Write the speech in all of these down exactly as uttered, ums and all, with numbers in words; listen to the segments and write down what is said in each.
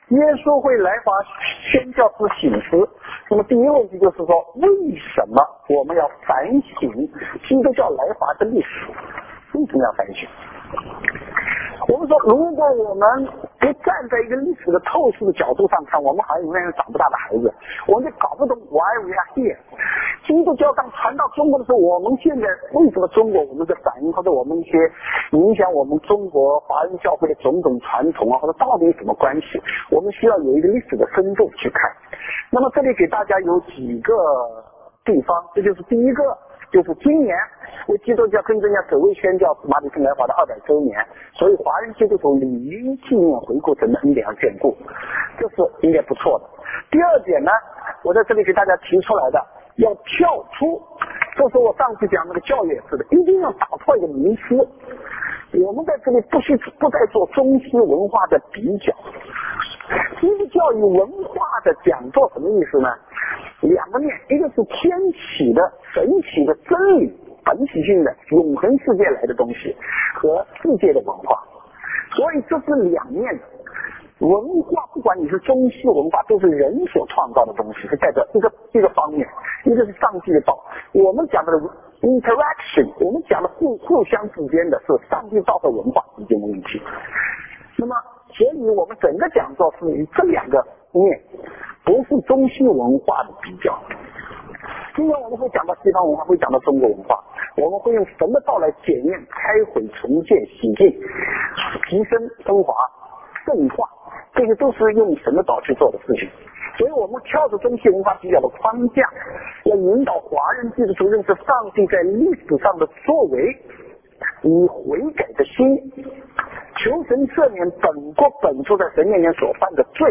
耶稣会来华宣教之醒时，那么第一个问题就是说，为什么我们要反省基督教来华的历史？为什么要反省？我们说，如果我们不站在一个历史的透视的角度上看，我们好像永远是长不大的孩子，我们就搞不懂 why we are here。基督教刚传到中国的时候，我们现在为什么中国我们的反应，或者我们一些影响我们中国华人教会的种种传统啊，或者到底有什么关系？我们需要有一个历史的深度去看。那么这里给大家有几个地方，这就是第一个。就是今年为基督教更正教首位宣教士马里森来华的二百周年，所以华人基督徒理应纪念回顾神的恩典和眷顾，这是应该不错的。第二点呢，我在这里给大家提出来的，要跳出，这是我上次讲那个教育式的，一定要打破一个迷思。我们在这里不需不再做中西文化的比较，基督教与文化的讲座什么意思呢？两个面，一个是天启的神奇的真理，本体性的永恒世界来的东西，和世界的文化，所以这是两面的。文化不管你是中西文化，都是人所创造的东西，是代表一个一个方面，一个是上帝的道。我们讲的 interaction， 我们讲的互互相之间的是上帝道和文化之间的问题。那么所以我们整个讲座是以这两个面，不是中西文化的比较。今天我们会讲到西方文化，会讲到中国文化，我们会用神的道来检验、开毁、重建、洗净、提升、升华、圣化，这些都是用神的道去做的事情。所以我们跳着中西文化比较的框架，要引导华人基督徒认识上帝在历史上的作为，以悔改的心求神赦免本国本处在神面前所犯的罪，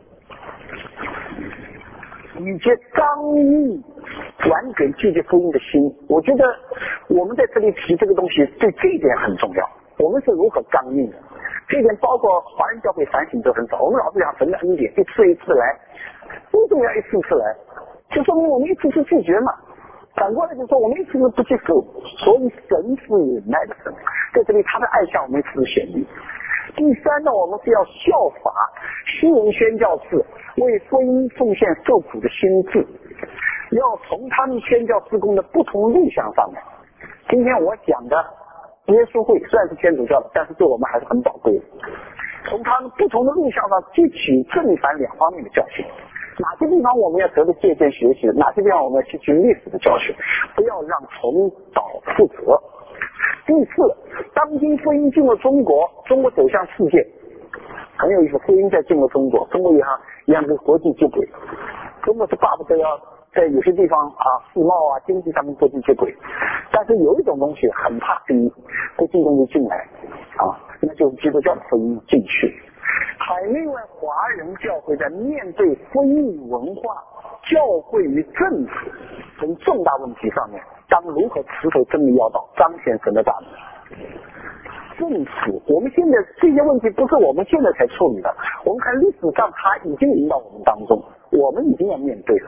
以及刚毅转给拒绝福音的心。我觉得我们在这里提这个东西，对这一点很重要。我们是如何刚硬的？这一点包括华人教会反省都很少。我们老是讲神的恩典，一次一次来，为什么要一次一次来？就说明我们一次次拒绝嘛。反过来就说我们一次次不接受，所以神是忍耐的神，在这里他的爱向我们一次显明。第三呢，我们是要效法西人宣教士为福音奉献受苦的心智，要从他们宣教事工的不同路向上面。今天我讲的耶稣会虽然是天主教的，但是对我们还是很宝贵的。从他们不同的路向上汲取正反两方面的教训，哪些地方我们要得到借鉴学习，哪些地方我们要吸取历史的教训，不要让重蹈覆辙。第四，当今福音进入中国，中国走向世界，很有意思，福音在进入中国，中国也像一样跟国际接轨。中国是巴不得要在有些地方啊，世贸啊、经济上面国际接轨，但是有一种东西很怕跟国际东西进来啊，那就是基督教的福音进去。海内外华人教会在面对福音与文化、教会与政府等重大问题上面，当如何持守真理要道，彰显神的大能。政府，我们现在这些问题不是我们现在才处理的，我们看历史上它已经临到我们当中，我们已经要面对了。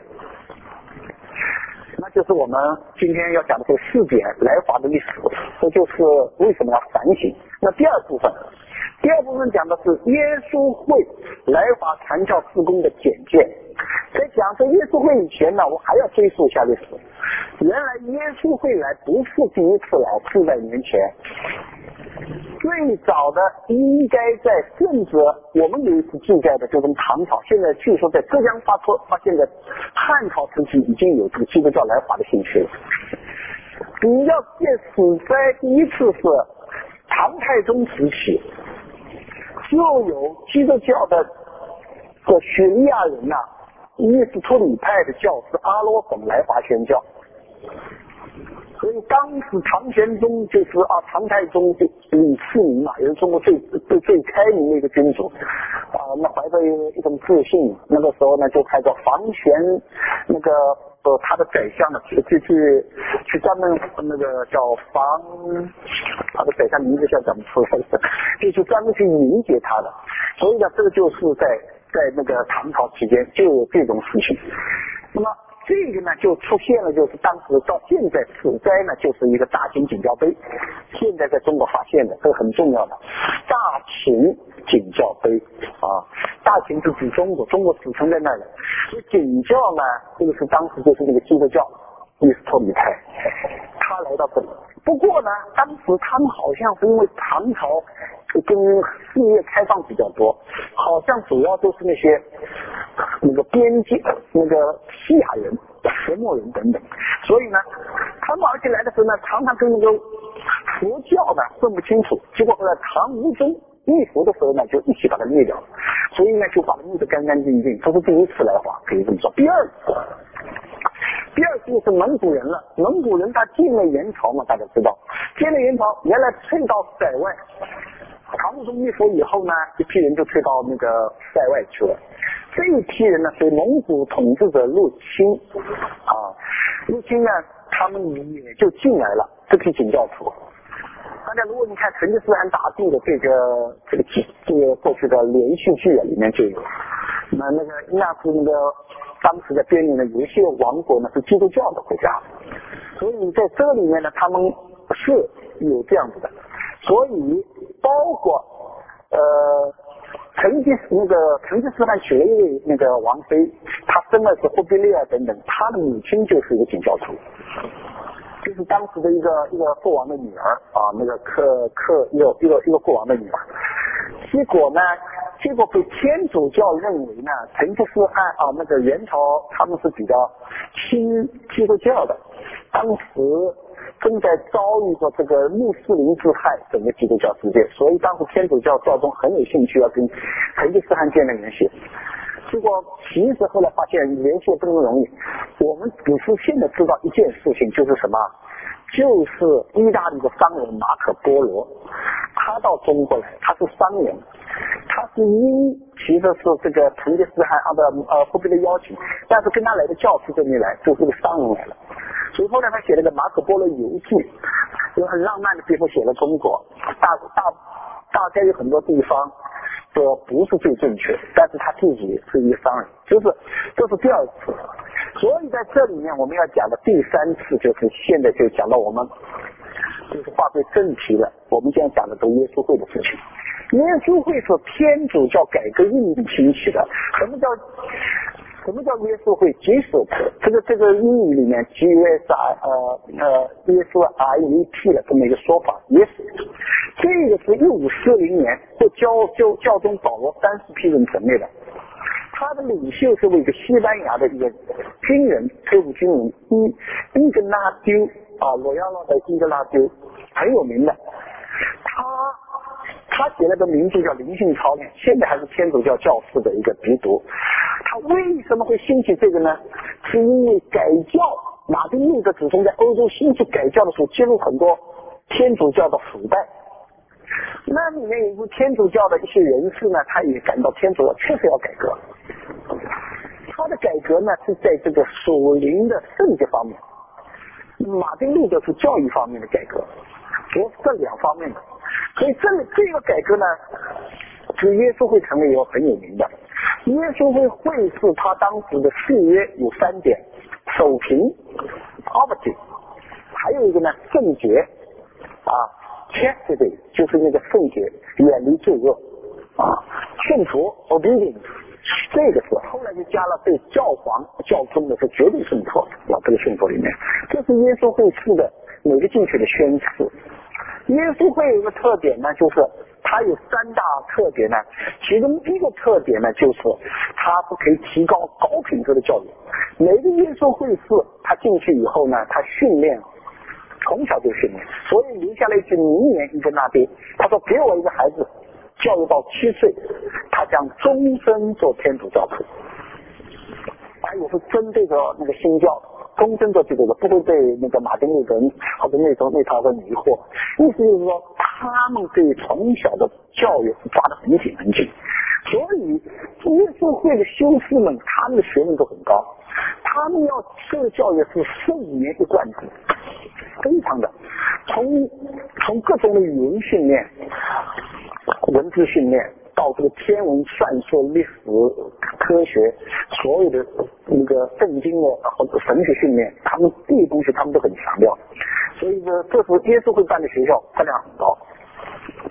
那就是我们今天要讲的这四点来华的历史，这就是为什么要反省。那第二部分，第二部分讲的是耶稣会来华传教事工的简介。在讲这耶稣会以前呢，我还要追溯一下历史。原来耶稣会来不是第一次来，四百年前。最早的应该在甚至我们有一次记载的就是唐朝，现在据说在浙江发出发现的汉朝时期已经有这个基督教来华的兴趣了。比较借史在第一次是唐太宗时期，就有基督教的这叙利亚人呐、啊，伊斯托里派的教师阿罗本来华宣教。所以当时唐玄宗就是啊，唐太宗就李世民嘛，也是中国最最最开明的一个君主啊。那怀着一种自信，那个时候呢，就开始防玄那个呃他的宰相呢，去去去去专门那个叫防他的宰相名字叫怎么出来的，就去专门去迎接他的。所以呢，这个就是在在那个唐朝期间就有这种事情。那么。这个呢就出现了，就是当时到现在此灾呢就是一个大型景教碑，现在在中国发现的，这个很重要的大型景教碑啊。大大秦是指中国，中国只存在那儿的。所以景教呢，这个是当时就是那个基督教伊斯托米派，他来到这里。不过呢，当时他们好像是因为唐朝跟事业开放比较多，好像主要都是那些那个边界那个西亚人、石墨人等等，所以呢，他们而且来的时候呢，常常跟那个佛教呢分不清楚，结果后来唐武宗灭佛的时候呢，就一起把它灭掉了，所以呢，就把它灭得干干净净。这是第一次来华，可以这么说。第二次。第二次是蒙古人了，蒙古人他进了元朝嘛，大家知道，进了元朝，原来退到塞外，唐武宗灭佛以后呢，一批人就退到那个塞外去了。这一批人呢，被蒙古统治者入侵，啊，入侵呢，他们也就进来了这批景教徒。大家如果你看成吉思汗大帝的这个这个这个过去的连续剧啊，里面就有，那那个那是那个。当时在边缘的有一些王国呢是基督教的国家，所以在这里面呢，他们是有这样子的，所以包括呃成吉那个成吉思汗娶了一位那个王妃，他生的是忽必烈啊等等，他的母亲就是一个景教徒，就是当时的一个一个国王的女儿啊，那个克克一个一个一个国王的女儿，结果呢。结果被天主教认为呢，成吉思汗啊，那个元朝他们是比较亲基督教的，当时正在遭遇着这个穆斯林之害，整个基督教世界，所以当时天主教教宗很有兴趣要跟成吉思汗建立联系。结果其实后来发现联系不那么容易，我们只是现在知道一件事情，就是什么？就是意大利的商人马可波罗，他到中国来，他是商人，他是因其实是这个成吉思汗啊的呃忽必烈邀请，但是跟他来的教士就没来，就是个商人来了。所以后来他写了个马可波罗游记，有很浪漫的地方写了中国，大大大概有很多地方说不是最正确，但是他自己是一个商人，就是这是第二次。所以在这里面我们要讲的第三次，就是现在就讲到我们就是话归正题了，我们现在讲的都耶稣会的事情。耶稣会是天主教改革运动兴起的。什么叫什么叫耶稣会？即使这个这个英语里面 G U S I 呃呃耶稣 I E T 的这么一个说法，耶稣这个是一五四零年或教教教宗保罗三世批准成立的。他的领袖是一个西班牙的一个军人，退伍军人伊伊格拉丢啊，罗亚拉的伊格拉丢，很有名的。他他写了个名字叫《灵性操练》，现在还是天主教教士的一个鼻读。他为什么会兴起这个呢？是因为改教，马丁路德自从在欧洲兴起改教的时候，揭露很多天主教的腐败。那里面有一个天主教的一些人士呢，他也感到天主教确实要改革。他的改革呢是在这个属灵的圣洁方面，马丁路德是教育方面的改革，主要是这两方面的。所以这这个改革呢，是耶稣会成为以后很有名的。耶稣会会是他当时的誓约有三点：守平 （poverty）， 还有一个呢圣洁啊 （chastity）， 就是那个圣洁，远离罪恶啊，顺服 （obedience）。这个是后来就加了对教皇教宗的是绝对顺服，啊，这个顺服里面，这是耶稣会士的每个进去的宣誓。耶稣会有一个特点呢，就是它有三大特点呢，其中一个特点呢，就是它是可以提高高品质的教育。每个耶稣会士他进去以后呢，他训练从小就训练，所以留下了一句名言，一个那边他说：“给我一个孩子，教育到七岁，他将终身做天主教徒。”他也是针对着那个新教，终身做基督教，不会被那个马丁路德或者那种那套的迷惑。意思就是说，他们对从小的教育是抓得很紧很紧。所以耶稣会的修士们，他们的学问都很高，他们要这个教育是十五年一贯制，非常的从从各种的语文训练、文字训练到这个天文、算术、历史、科学，所有的那个圣经的或者神学训练，他们这些东西他们都很强调。所以呢，这是耶稣会办的学校，质量很高。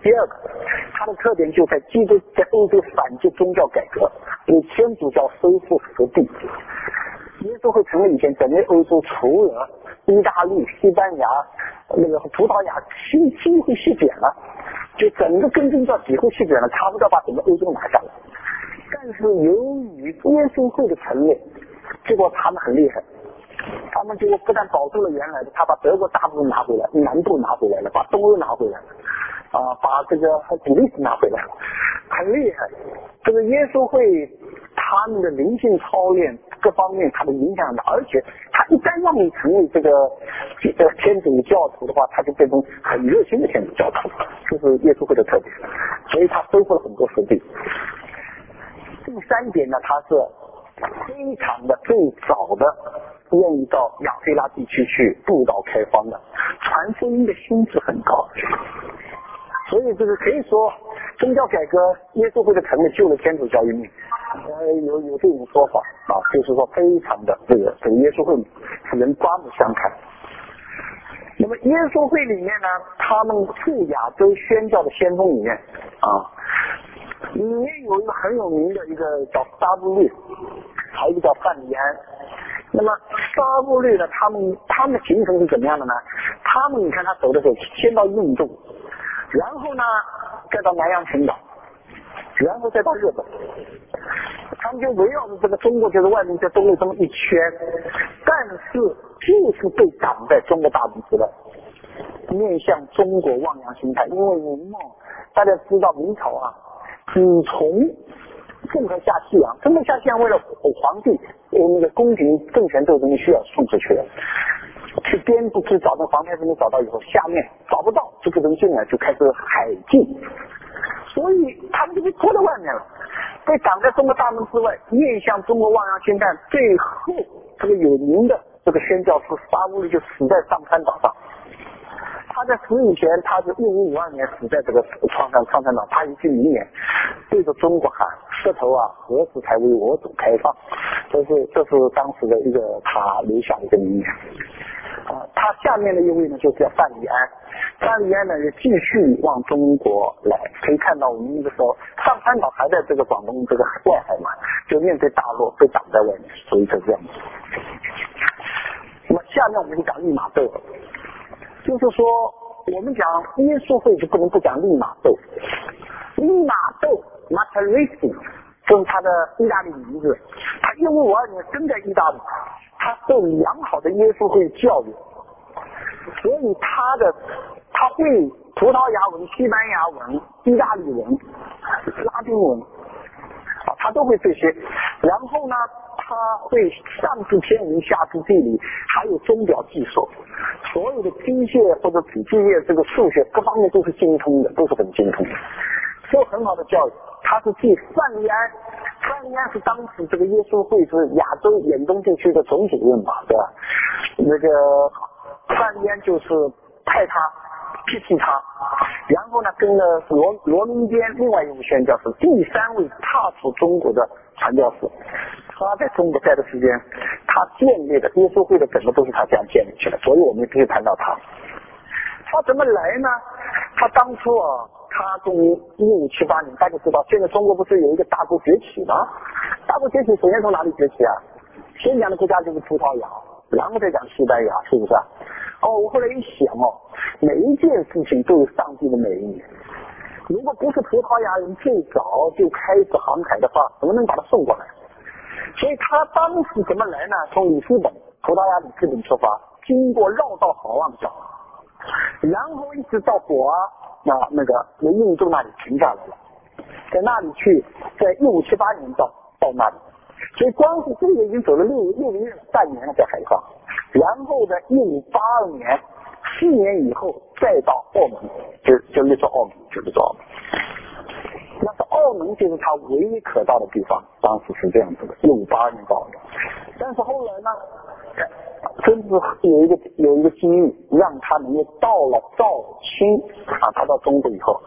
第二个，它的特点就在基督在欧洲反击宗教改革，为天主教收复失地。耶稣会成立以前，整个欧洲除了意大利、西班牙、那个葡萄牙，几几乎西卷了，就整个根正教几乎西卷了，差不多把整个欧洲拿下来。但是由于耶稣会的成立，结果他们很厉害，他们结果不但保住了原来的，他把德国大部分拿回来，南部拿回来了，把东欧拿回来了，啊，把这个比利时拿回来了，很厉害。这个耶稣会他们的灵性操练各方面他的影响大，而且他一旦让你成为这个呃天主教徒的话，他就变成很热心的天主教徒，这是耶稣会的特点。所以他收复了很多失地。第三点呢，他是非常的最早的愿意到亚非拉地区去布道开荒的，传福音的心智很高。所以这个可以说宗教改革耶稣会的成立救了天主教一命，呃有有这种说法啊，就是说非常的这个这个耶稣会使人刮目相看。那么耶稣会里面呢，他们赴亚洲宣教的先锋里面啊，里面有一个很有名的一个叫沙布律，还有一个叫范利安。那么沙布律呢，他们他们的行程是怎么样的呢？他们你看他走的时候，先到印度，然后呢再到南洋群岛，然后再到日本，他们就围绕着这个中国就是外面在中国这么一圈，但是就是被挡在中国大陆之外，面向中国望洋兴叹。因为明末大家知道明朝啊，只从郑和下西洋，郑和下西洋为了皇帝那个宫廷政权斗争需要送出去的，去编布去找那皇太子没找到以后，下面找不到这个人进来就开始海禁，所以他们就被拖在外面了，被挡在中国大门之外，面向中国望洋兴叹。最后这个有名的这个宣教师沙布律就死在上川岛上。他在死以前，他是一五五二年死在这个创山创山岛，他一句名言，对着中国喊：“石头啊，何时才为我主开放？”这是这是当时的一个他留下的一个名言。啊，他下面的一位呢，就是叫范利安。范利安呢，也继续往中国来，可以看到我们那个时候上川岛还在这个广东这个外海嘛，就面对大陆被挡在外面，所以就这样子。那么下面我们就讲利玛窦了。就是说，我们讲耶稣会就不能不讲利玛窦。利玛窦 Matarese 就是他的意大利名字，他一五五二年生在意大利，他受良好的耶稣会教育，所以他的他会葡萄牙文、西班牙文、意大利文、拉丁文啊，他都会这些。然后呢，他会上知天文下知地理，还有钟表技术，所有的机械或者体系业这个数学各方面都是精通的，都是很精通的，受很好的教育。他是继范利安，范利安是当时这个耶稣会是亚洲远东地区的总主任嘛，对吧？那个范利安就是派他批评他，然后呢跟了罗罗明坚另外一位宣教士，第三位踏出中国的传教士。他在中国待的时间，他建立的耶稣会的整个都是他这样建立起来，所以我们也必须谈到他。他怎么来呢？他当初啊，他从一五七八年，大家知道，现在中国不是有一个大国崛起吗？大国崛起首先从哪里崛起啊？先讲的国家就是葡萄牙，然后再讲西班牙，是不是啊？哦，我后来一想哦，每一件事情都有上帝的美意。如果不是葡萄牙人最早就开始航海的话，怎么能把他送过来？所以他当时怎么来呢？从里斯本，葡萄牙里斯本出发，经过绕道好望角，然后一直到果阿，那那个那印度那里停下来了，在那里去，在一五七八年到到那里，所以光是这个已经走了六六个月了，半年了在海上，然后在一五八二年，四年以后再到澳门，就就那座澳门，就那座澳门。那是澳门就是他唯一可到的地方，当时是这样子的，一五八二年到的。但是后来呢，真是有一个有一个机遇，让他能够到了肇庆啊，他到中国以后，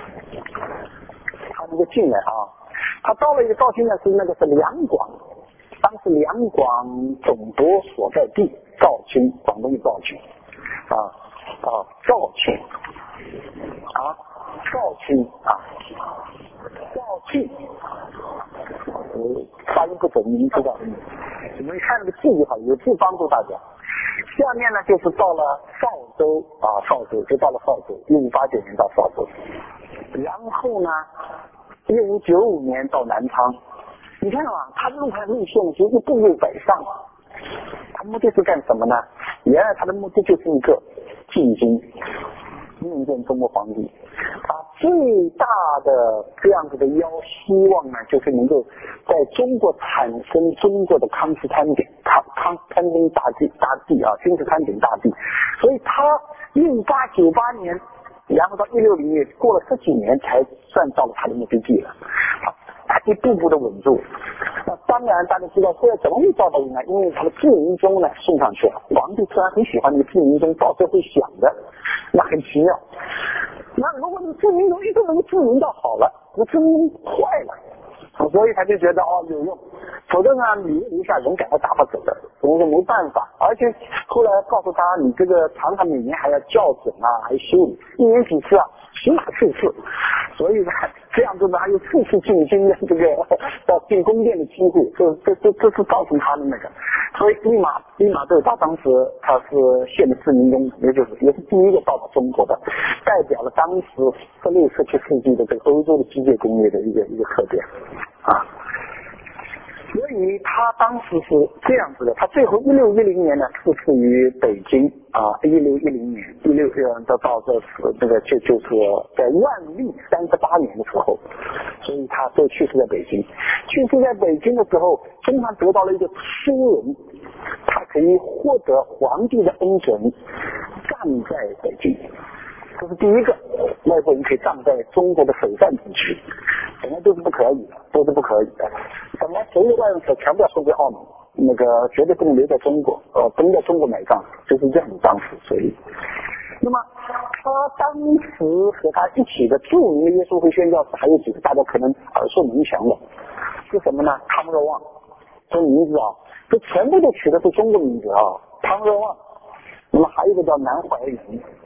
他能够进来啊，他到了一个肇庆呢，是那个是两广，当时两广总督所在地肇庆，广东的肇庆啊啊肇庆啊。 肇庆啊，肇庆，我发音不准，你们知道，你们看那个字就好，有字帮助大家。下面呢就是到了邵州啊，邵州就到了邵州，一五八九年到邵州，然后呢，一五九五年到南昌。你看啊，他路盘路线其实步步北上，他目的是干什么呢？原来他的目的就是一个进京，面见中国皇帝。他最大的这样子的要希望呢，就是能够在中国产生中国的康斯坦丁康康坦丁大帝大帝啊，君士坦丁大帝。所以他一五八九八年，然后到一六零年，过了十几年才算到了他的目的地了。他一步步的稳住。那当然大家知道后来怎么会到达云南，因为他的志明钟呢送上去了，皇帝自然很喜欢那个志明钟，到时候会响的，那很奇妙。那如果你志明钟一直能够志明到好了，这志明钟坏了，所以他就觉得哦有用，否则呢你留下人赶快打发走的，我说没办法。而且后来告诉他，你这个常常每年还要校准啊，还修理，一年几次啊，起码四次，所以呢这样子呢还有四次进京的这个到进宫殿的机会，这这这这是造成他的那个，所以利马利马窦他当时他是献的志明钟，也就是也是第一个到达中国的，代表了当时十六、十七世纪的这个欧洲的机械工业的一个一个特点啊。所以他当时是这样子的，他最后一六一零年呢逝世于北京啊，一六一零年一六呃到到这是这个就就是在万历三十八年的时候，所以他就去世在北京。去世在北京的时候，经常得到了一个殊荣，他可以获得皇帝的恩准，葬在北京。这是第一个，外国人可以葬在中国的首善之区，本来都是不可以的，都是不可以的。本来所有外人全部要送回澳门，那个绝对不能留在中国，呃，不能在中国埋葬，就是这样的当时。所以，那么他当时和他一起的著名的耶稣会宣教士还有几个大家可能耳熟能详的，是什么呢？汤若望，这名字啊，这全部都取的是中国名字啊，汤若望。那么还有一个叫南怀仁。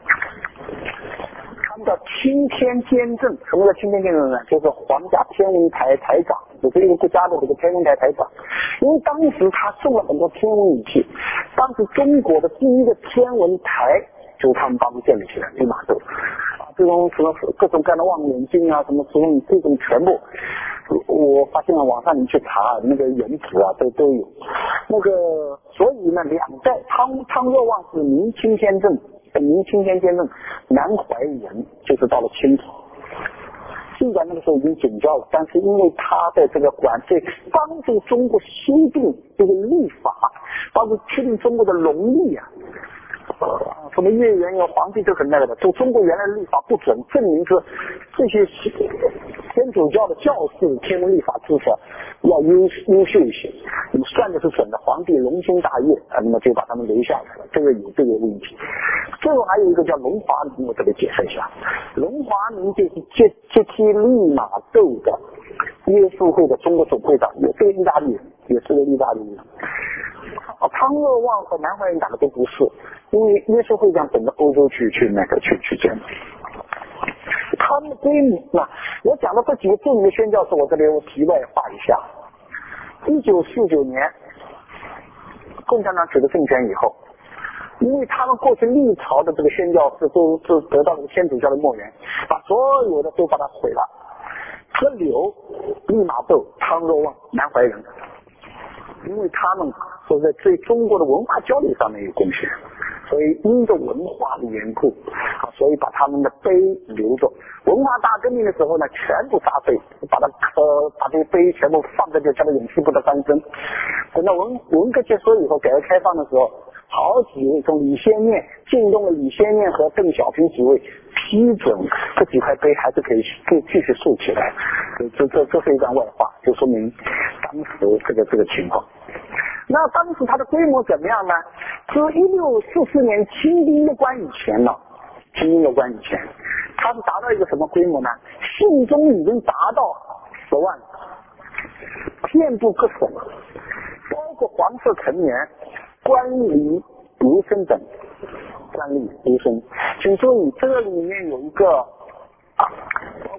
他们叫钦天监正，什么叫钦天监正呢？就是皇家天文台台长，就是一个国家的这个天文台台长。因为当时他送了很多天文仪器，当时中国的第一个天文台就是他们帮助建立起来，利马窦啊，这种什么各种各样的望远镜啊，什么什么这种全部，我发现了网上你去查那个原址啊，都都有。那个所以呢，两代汤汤若望是明钦天正。明钦天监正，南怀仁就是到了清朝，尽管那个时候已经警教了，但是因为他的这个管对帮助中国修订这个历法，帮助确定中国的农历啊，呃，什么月圆有皇帝都很那个的，就中国原来的历法不准，证明是这些天主教的教士天文历法知识要优优秀一些，那么算的是准的，皇帝龙心大悦啊，那么就把他们留下来了，这个有这个问题。最后还有一个叫龙华明，我这里解释一下，龙华明就是接接替利马窦的耶稣会的中国总会长，也是个意大利人，也是个意大利人。啊，汤若望和南怀仁哪个都不是，因为耶稣会长等着欧洲去去那个去去见。他们的规模啊，我讲的这几个著名的宣教士，我这里我题外话一下。一九四九年，共产党取得政权以后，因为他们过去历朝的这个宣教士都都得到了天主教的末源，把所有的都把它毁了。河流、利马窦、汤若望、南怀仁，因为他们说在对中国的文化交流上面有贡献，所以因着文化的缘故，啊，所以把他们的碑留着。文化大革命的时候呢，全部杀碑，把它呃把这些碑全部放在这叫做永续部的翻身。等到文文革结束以后，改革开放的时候，好几位从李先念进动了李先念和邓小平几位批准这几块碑还是可以可以继续竖起来。这这这是一段外话，就说明当时这个这个情况。那当时它的规模怎么样呢？是一六四四年清兵入关以前呢，清兵入关以前，它是达到一个什么规模呢？信宗已经达到十万，遍布各省，包括黄色成员、官吏、儒生等。官吏、儒生，请注意，这个里面有一个啊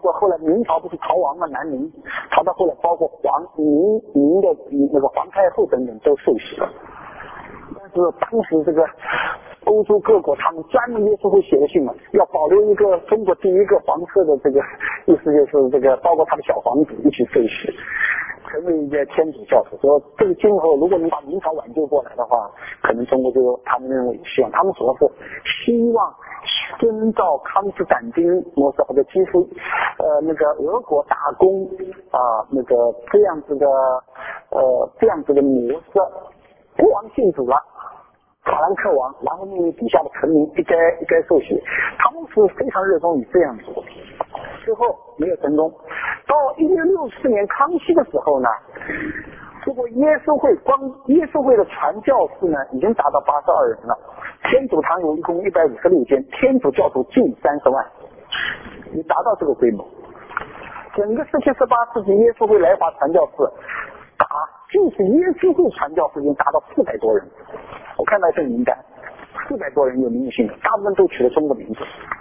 括后来明朝不是逃亡了南明，逃到后来包括皇明明的那个皇太后等等都受洗了。但是当时这个欧洲各国他们专门耶稣会写的信嘛，要保留一个中国第一个黄色的这个意思就是这个包括他的小皇子一起受洗，成为一个天主教徒。说这个今后如果能把明朝挽救过来的话，可能中国就他们认为希望，他们主要是希望遵照康斯坦丁模式或者基辅呃那个俄国大公啊那个这样子的呃这样子的模式，国王信主了。法兰克王，然后命令底下的臣民一该一该受洗，他们是非常热衷于这样做。最后没有成功。到一六六四年康熙的时候呢，这个耶稣会光耶稣会的传教士呢已经达到八十二人了，天主堂有一共一百五十六间，天主教徒近三十万，已达到这个规模。整个十七、十八世纪耶稣会来华传教士打，就是耶稣会传教士已经达到四百多人。我看到一份名单，四百多人有名有姓的，大部分都取了中国名字。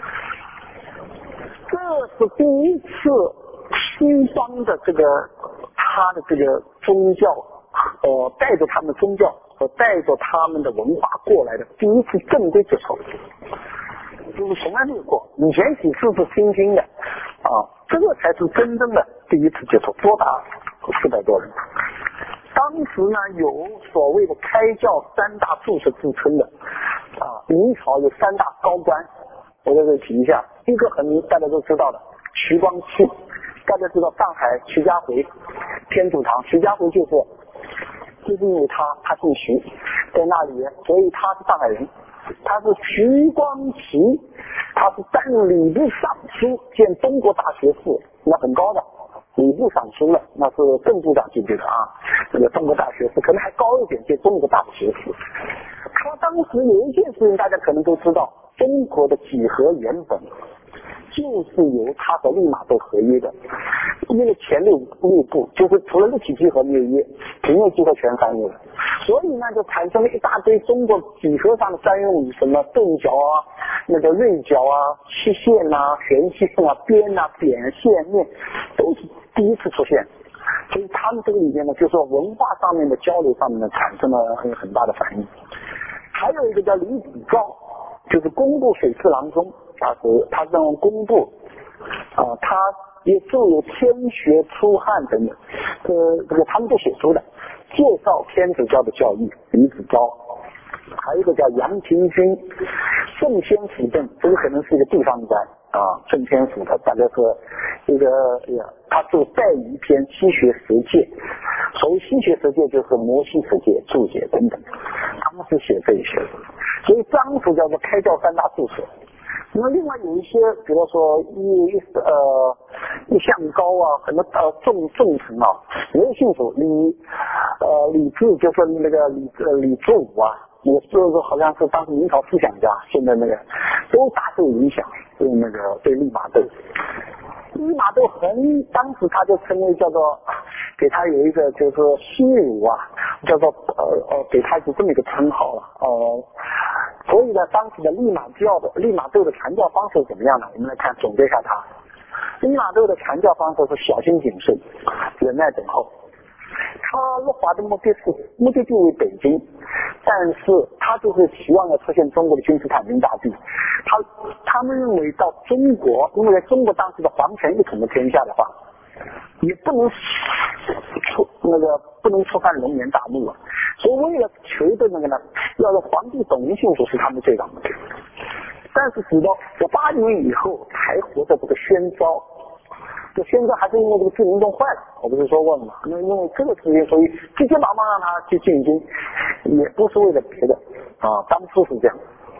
这是第一次西方的这个他的这个宗教，呃，带着他们的宗教和带着他们的文化过来的第一次正规接触，就是从来没有过，以前几次是新兴的啊，这个才是真正的第一次接触，多达四百多人。当时呢，有所谓的开教三大柱是自称的啊，明朝有三大高官，我在这里提一下，一个很大家都知道的徐光启，大家知道上海徐家汇天主堂，徐家汇就是就是因为他他姓徐，在那里，所以他是上海人，他是徐光启，他是担任礼部尚书兼中国大学士，那很高的。礼部尚书了，那是正部长级别的啊，这个中国大学士可能还高一点，就中国大学士。他当时有一件事情大家可能都知道，中国的几何原本就是由他和利玛窦合约的，因为前六六部就是除了立体几何没有约，平面几何全翻译了，所以呢就产生了一大堆中国几何上的专用语，什么钝角啊、那个锐角啊、曲线啊、弦线啊、边啊、扁线面，都是第一次出现。所以他们这个里面呢，就是说文化上面的交流上面呢，产生了很很大的反应。还有一个叫李子昭，就是工部水侍郎中，他是他是用工部啊、呃，他也著有《天学出汉》等等，呃，这个他们都写出的介绍天主教的教义。李子昭，还有一个叫杨廷钧，圣先府镇，这个可能是一个地方官啊，圣先府的，大概是一个他做代语篇《西学十诫》，所谓西学十诫就是摩西十诫、注解等等，他们是写这一些的，所以当时叫做开教三大注释。那么另外有一些，比如说一一呃一向高啊，很多呃重重臣啊，没有信主，李呃李治就是那个李呃李治武啊，那个就是好像是当时明朝思想家，现在那个都大受影响，对那个对利玛窦。利玛窦很当时他就称为叫做给他有一个就是西儒啊，叫做呃呃给他是这么一个称号了呃。所以呢，当时的利玛教的利玛窦的传教方式怎么样呢？我们来看总结一下他。利玛窦的传教方式是小心谨慎，忍耐等候。他入华的目的是目的地为北京，但是他就是希望要出现中国的君士坦丁大帝。他他们认为到中国，因为在中国当时的皇权一统的天下的话，也不能触那个不能触犯龙颜大怒啊，所以为了求的那个呢，要让皇帝董明信主是他们最大目的。但是直到我八年以后才获得这个宣召，这宣召还是因为这个自民洞坏了，我不是说过了吗？那因为这个事情，所以急急忙忙让他去进京，也不是为了别的啊，当初是这样。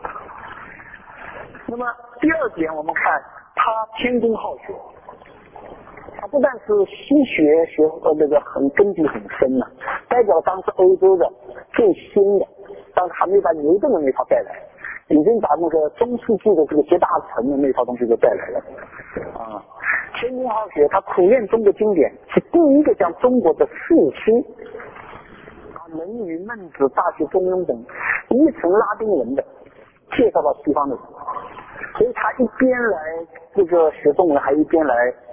那么第二点，我们看他天工好学。他不但是西学学呃那个很根基很深了，代表当时欧洲的最新的，当时还没把牛顿的那套带来，已经把那个中世纪的这个集大成的那套东西就带来了啊。天工好学，他苦练中国经典，是第一个将中国的四书啊《论语》《孟子》《大学》《中庸》等译成拉丁文的介绍到西方的人，所以他一边来这个学中文，还一边来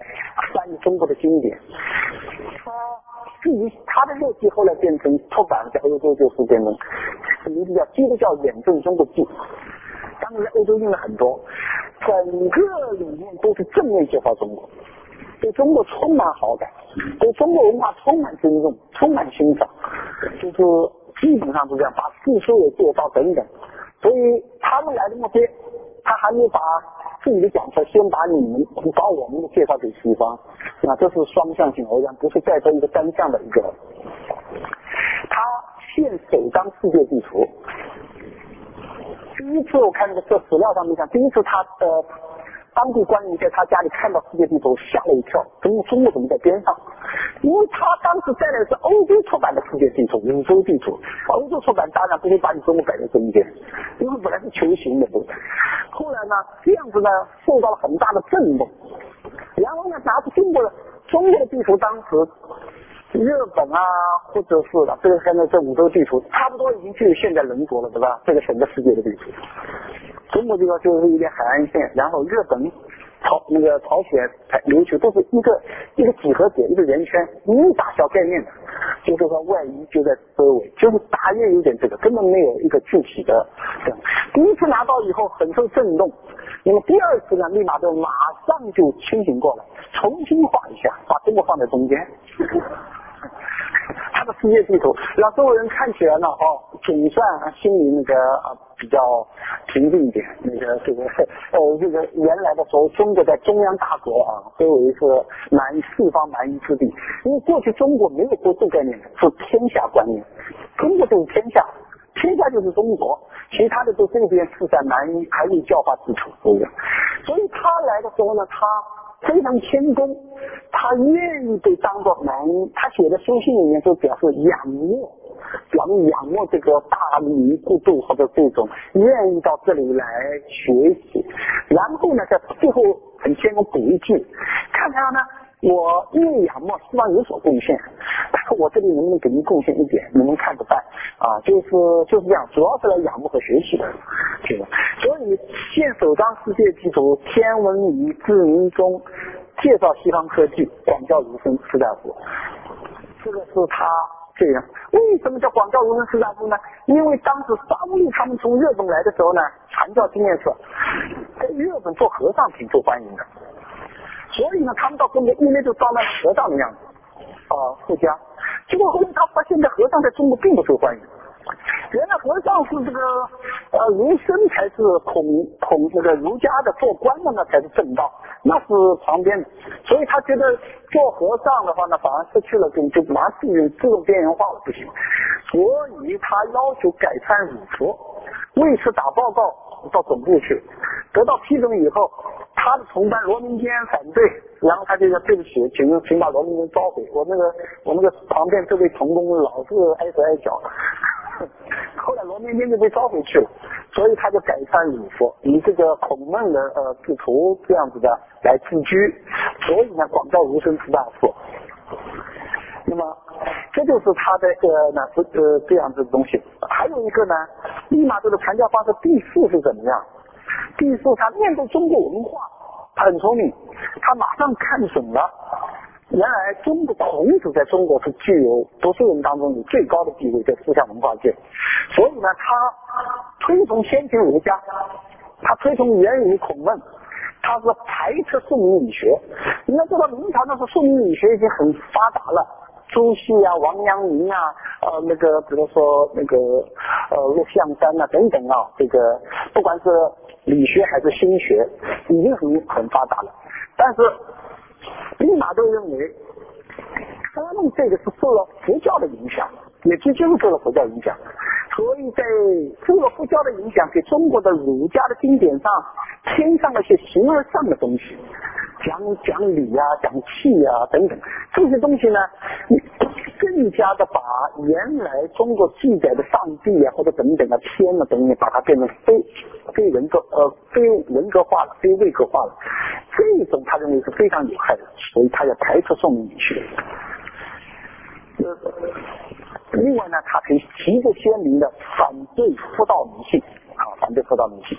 翻译中国的经典。他至于他的日记后来变成出版在欧洲，就是变成名字叫《基督教远征中国记》，当时在欧洲印了很多，整个里面都是正面介绍中国，对中国充满好感，对中国文化充满尊重，充满欣赏，就是基本上是这样，把四书也介绍等等。所以他们来的目的，他还没把自己的讲课先把你们把我们的介绍给西方，那这是双向性而言，不是再做一个单向的一个。他现首张世界地图，第一次我看这个这史料上面讲，第一次他的、呃、当地官员在他家里看到世界地图吓了一跳，中国中国怎么在边上？因为他当时带来的是欧洲出版的世界地图，五洲地图，欧洲出版当然不会把你中国摆在中间，因为本来是球形的，对不对？后来呢，这样子呢受到了很大的震动，然后呢拿出中国的中国的地图，当时日本啊，或者是的这个现在这五洲地图差不多已经具有现在人国了，对吧？这个整个世界的地图，中国这个就是一点海岸线，然后日本朝那个朝鲜、琉球都是一个一个几何点，一个圆圈，一个大小概念的，就是说外衣就在周围，就是大约有点这个，根本没有一个具体的。第一次拿到以后很受震动，那么第二次呢，利玛窦马上就清醒过来，重新画一下，把中国放在中间。他的世界地图让周围人看起来呢，哦，总算心里那个呃比较平静一点。那个这个呃这个原来的时候，中国在中央大国啊，周围是蛮四方蛮夷之地，因为过去中国没有国度概念，是天下观念，中国就是天下，天下就是中国，其他的都这边四散蛮夷，还有教化之处，对不对？所以他来的时候呢，他非常谦恭，他愿意被当作蛮夷。他写的书信里面就表示仰慕，表明仰慕这个大理故度或者这种，愿意到这里来学习。然后呢，在最后很谦恭补一句，看看呢，我因为仰慕，希望有所贡献，我这里能不能给您贡献一点，你们看着办啊，就是就是这样，主要是来仰慕和学习的，对吧？所以现首张世界地图，天文仪至明中介绍西方科技，广教儒生士大夫，这个是他这样。为什么叫广教儒生士大夫呢？因为当时商务他们从日本来的时候呢，传教经验是在日本做和尚挺受欢迎的，所以呢，他们到中国因为就当那和尚的样子啊，出家。结果后来他发现，这和尚在中国并不受欢迎。原来和尚是这个呃儒生才是孔孔那个儒家的，做官的呢才是正道，那是旁边的。所以他觉得做和尚的话呢，反而失去了就就马上自自动边缘化了，不行。所以他要求改参儒佛，为此打报告到总部去，得到批准以后，他的同伴罗明坚反对，然后他就说对不起，请请把罗明坚召回，我那个我那个旁边这位同工老是挨手挨脚。后来罗明坚就被召回去了，所以他就改参儒佛，以这个孔孟的呃制图这样子的来自居，所以呢广教儒生士大夫。那么这就是他的呃呢呃这样子的东西。还有一个呢，利玛窦的传教方式第四是怎么样？第四，他面对中国文化，他很聪明，他马上看准了，原来中国孔子在中国是具有读书人当中有最高的地位，在思想文化界，所以呢，他推崇先秦儒家，他推崇源于孔孟，他是排斥宋明理学。你要知道，明朝那时候宋明理学已经很发达了。朱熹啊，王阳明啊，呃，那个比如说那个呃陆象山啊等等啊，这个不管是理学还是心学，已经很很发达了。但是利玛窦认为，他们这个是受了佛教的影响，也就是受了佛教影响，所以在受了佛教的影响，给中国的儒家的经典上添上了一些形而上的东西。讲讲理啊，讲气啊等等这些东西呢，更加的把原来中国记载的上帝啊或者等等的天啊等等，把它变成非非人格呃非人格化了，非位格化了。这种他认为是非常有害的，所以他要排除宋明理学。呃，另外呢，他可以旗帜鲜明的反对佛道迷信。啊，反对佛道迷信。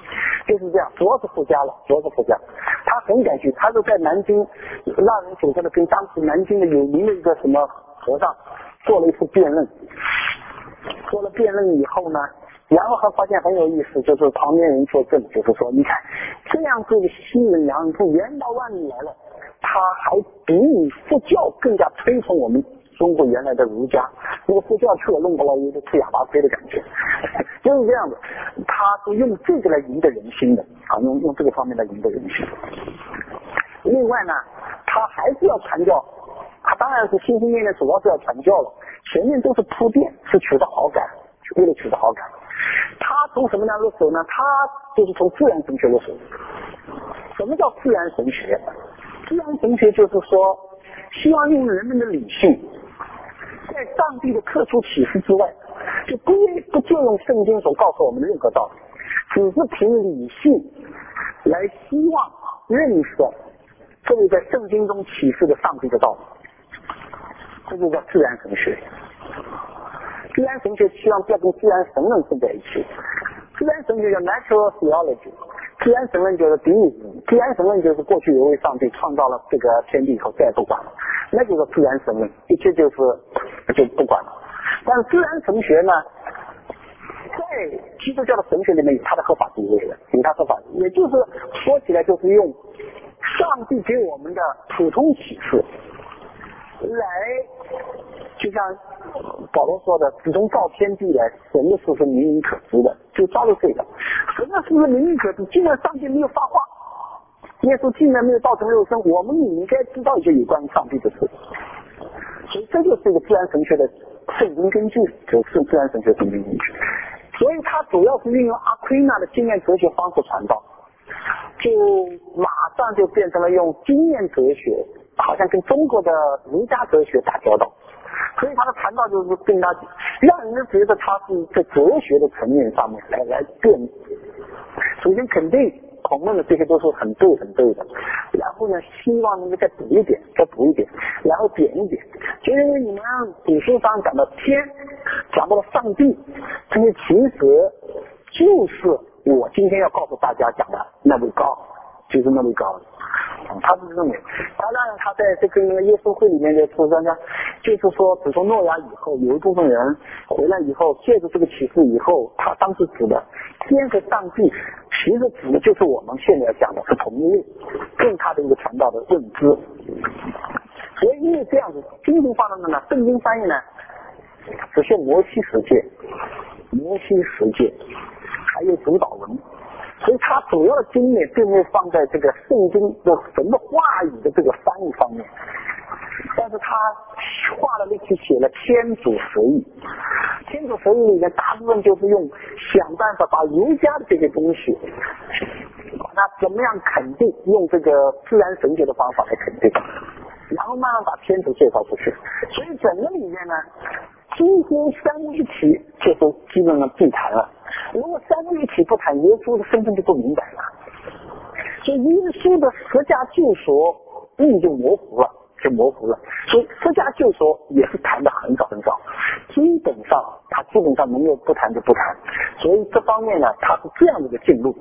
就是这样，主要是傅家了，主要是傅家，他很感兴趣，他就在南京让人组织的跟当时南京的有名的一个什么和尚做了一次辩论，做了辩论以后呢，然后还发现很有意思，就是旁边人作证，就是说，你看这样子的新人洋人从远道万里来了，他还比你佛教更加推崇我们中国原来的儒家，那个佛教去了弄不了有点吃哑巴亏的感觉，就是这样的，他是用这个来赢得人心的啊，用用这个方面来赢得人心。另外呢，他还是要传教，他当然是心心念念主要是要传教了，前面都是铺垫，是取得好感，为了取得好感。他从什么样入手呢？他就是从自然神学入手。什么叫自然神学？自然神学就是说，希望用人们的理性，在上帝的特殊启示之外，就不不就用圣经所告诉我们的任何道理，只是凭理性来希望认识这位在圣经中启示的上帝的道理，这就叫自然神学。自然神学希望不要跟自然神论混在一起。自然神学叫 natural theology， 自然神论就是 deism， 自然神论就是过去有位上帝创造了这个天地以后再也不管了，那就是自然神论，一切就是就不管了。但是自然神学呢，在基督教的神学里面有它的合法地位的，有它合法，也就是说起来就是用上帝给我们的普通启示来，就像保罗说的，只从造天地来，神的事是明明可知的，就抓住这个。神的事是明明可知，既然上帝没有发话，耶稣既然没有道成肉身，我们也应该知道一些有关于上帝的事。所以这就是一个自然神学的圣经根据，就是自然神学圣经根据。所以它主要是运用阿奎那的经验哲学方式传道，就马上就变成了用经验哲学，好像跟中国的儒家哲学打交道。所以他的传道就是更加让人觉得他是在哲学的层面上面来来辩。首先肯定孔孟的这些都是很对很对的，然后呢希望能够再补一点再补一点，然后点一点，就因为你们古书上讲到天，讲到了上帝，这些其实就是我今天要告诉大家讲的那位高，就是那位高。他是认为，他当然他在这个耶稣会里面的主张呢，就是说，自从诺亚以后，有一部分人回来以后，借着这个启示以后，他当时指的天和上帝，其实指的就是我们现在讲的是同一位，更他的一个传道的认知。所以因为这样子，经书方面呢，圣经翻译呢，只是摩西十诫，摩西十诫，还有主导文。所以他主要的精力并没有放在这个圣经的神的话语的这个翻译方面，但是他花了力气写了天主十义。天主十义里面大部分就是用想办法把儒家的这些东西，那怎么样肯定，用这个自然神学的方法来肯定，然后慢慢把天主介绍出去。所以整个里面呢，几乎三位一体就是基本上必谈了。如果三位一体不谈，耶稣的身份就不明白了。所以耶稣的十架救赎意就模糊了，就模糊了。所以十架救赎也是谈的很少很少，基本上他基本上能够不谈就不谈。所以这方面呢，他是这样的一个进路。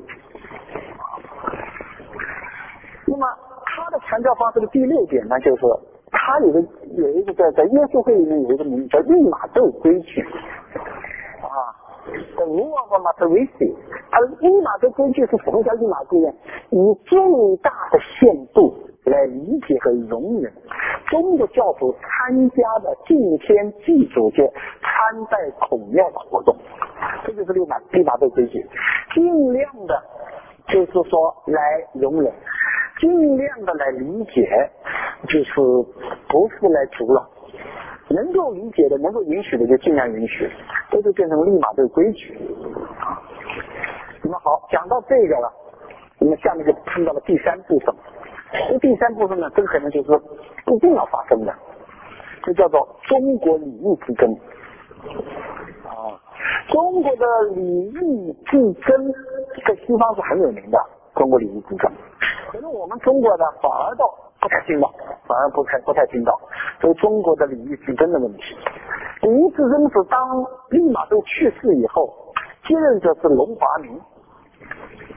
那么他的传教方式的第六点呢，就是说他有个有一个在在耶稣会里面有一个名字叫利玛窦规矩啊。The rule of Matarisi， 而利玛窦规矩是什么叫利玛窦呢？以最大的限度来理解和容忍中国教徒参加的敬天祭祖节、参拜孔庙的活动，这就是利玛利玛窦规矩。尽量的，就是说来容忍，尽量的来理解，就是不是来阻扰。能够理解的，能够允许的就尽量允许，这就变成立马这个规矩。那么好，讲到这个了，那么下面就看到了第三部分。这第三部分呢，这个可能就是一定要发生的，这叫做中国礼义之争啊。中国的礼义之争在西方是很有名的，中国礼义之争。可是我们中国的反而倒不太听到，反而不太不太听到，所以中国的礼义之争的问题。礼义之争是当利玛窦去世以后，接任者是龙华明，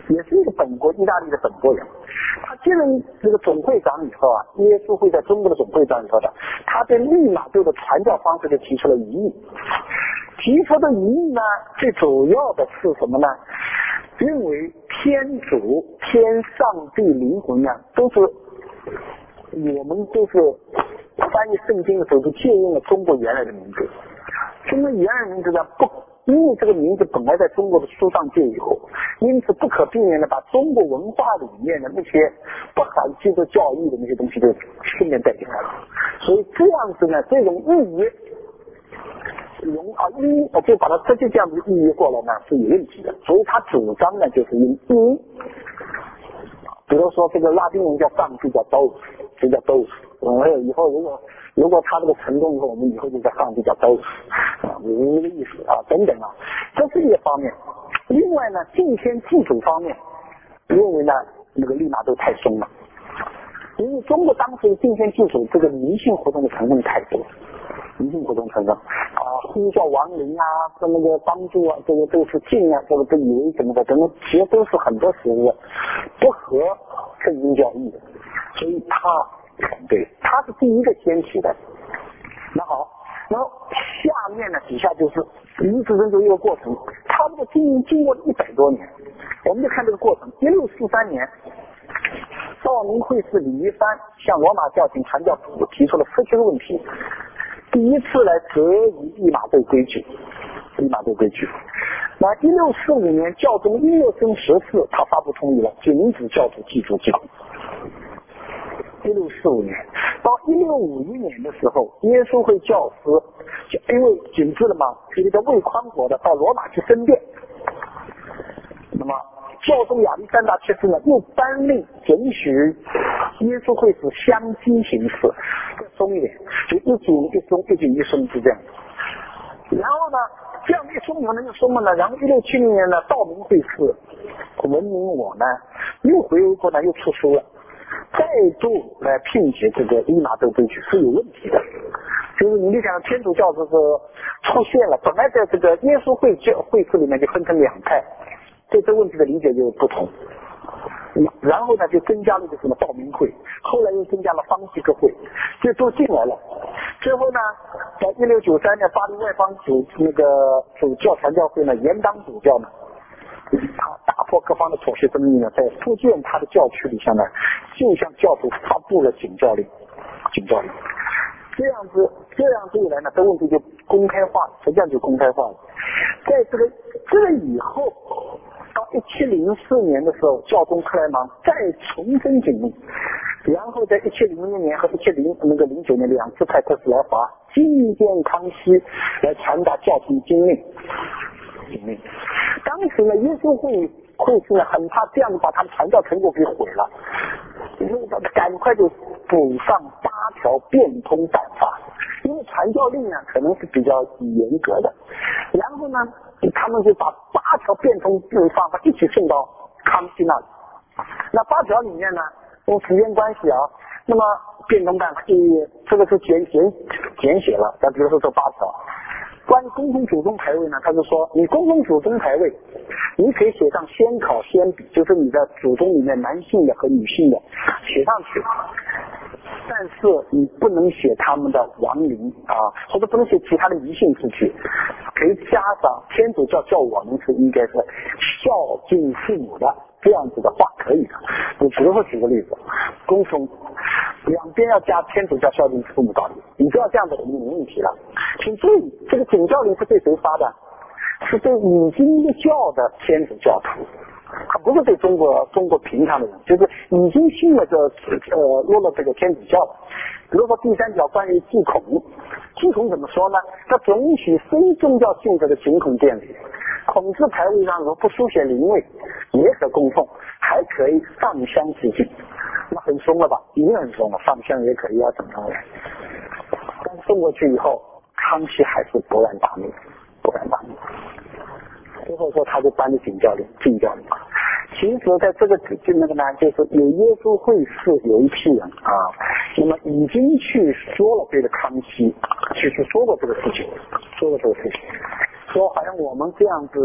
也是一个本国意大利的本国人。他接任这个总会长以后啊，耶稣会在中国的总会长以后的，他对利玛窦的传教方式就提出了疑义。提出的疑义呢，最主要的是什么呢？认为天主、天上帝、灵魂呢，都是我们都是翻译圣经的时候都借用了中国原来的名字。中国原来的名字呢，不因为这个名字本来在中国的书上就有，因此不可避免的把中国文化里面的那些不含基督教义的那些东西就顺便带进来了。所以这样子呢，这种意义用啊一就把它直接这样子意义过来呢是有问题的。所以他主张呢就是用一，比如说这个拉丁文叫上帝叫 Deus， 就叫 Deus。我以后如果如果他这个成功以后，我们以后就叫上帝叫 Deus 啊，有一个意思啊等等啊，这是一个方面。另外呢，敬天祭祖方面，认为呢那个利玛窦太松了，因为中国当时的敬天祭祖这个迷信活动的成分太多。迷信活动成分啊，呼叫亡灵啊，跟那个帮助啊，这个都是敬啊，这个都以为什么的，等等，其实都是很多时候不合圣经教义的，所以他反对，他是第一个先提的。那好，然后下面呢底下就是一直这一个过程，差不多经经过一百多年，我们就看这个过程。一六四三年，道明会士李一帆向罗马教廷传教府提出了十七个问题。第一次来质疑利玛窦规矩，利玛窦规矩。那一六四五年，教宗伊勒森十四他发布通谕了，禁止教徒祭祖祭孔。一六四五年到一六五一年的时候，耶稣会教师因为禁止了嘛，一个叫魏宽国的到罗马去申辩。那么教宗亚历山大七世呢，又颁令准许耶稣会是相机形式，再松一点，就一紧一松，一紧一松是这样。然后呢，这样一松以后呢，就松了呢。然后一六七零年呢，道明会士文明我呢，又回国过呢，又出书了，再度来聘解这个利玛窦规矩是有问题的。就是你想天主教就是出现了，本来在这个耶稣会教会士里面就分成两派。对这个问题的理解就不同，然后呢就增加了一个什么道明会，后来又增加了方济各会，这都进来了。最后呢，在一六九三年巴黎外邦主那个主教传教会呢，严当主教呢，他打破各方的妥协争议呢，在福建他的教区里向呢，就向教徒发布了警教令，警教令。这样子，这样子一来呢，这问题就公开化了，实际上就公开化了。在这个这个以后，到一七零四年的时候，教宗克莱芒再重申警令，然后在一七零零年和一七零那个零九年两次派特使来华觐见康熙，来传达教廷经令。经令。当时呢，耶稣会会士呢很怕这样子把他们传教成果给毁了，因为他赶快就补上八条变通办法，因为传教令呢可能是比较严格的，然后呢他们就把八条变通办法一起送到康熙那里。那八条里面呢，用时间关系啊，那么变通办法一这个是简简简写了，那比如说这八条。关于公共祖宗牌位呢，他就说你公共祖宗牌位，你可以写上先考先比，就是你的祖宗里面男性的和女性的写上去，但是你不能写他们的亡灵啊，或者不能写其他的迷信之句，可以加上天主教教我们是应该是孝敬父母的这样子的话可以的。你比如说举个例子，公从两边要加天主教孝敬父母道理，你知道这样子没问题了。请注意，这个警教令是对谁发的？是对已经教的天主教徒，他不是对中国中国平常的人，就是已经信了这呃落了这个天主教的。比如说第三条关于祭孔，祭孔怎么说呢？他准许非宗教性质的警孔殿礼，孔字牌位上如果不书写灵位，也可供奉，还可以上香致敬。那很松了吧？已经很松了，上香也可以啊，怎么样？但送过去以后，康熙还是勃然大怒，勃然大怒。最后说他就颁了禁教令，禁教令。其实在这个就那个呢，就是有耶稣会士有一批人啊，那么已经去说了对着康熙，去去说过这个事情，说过这个事情，说好像我们这样子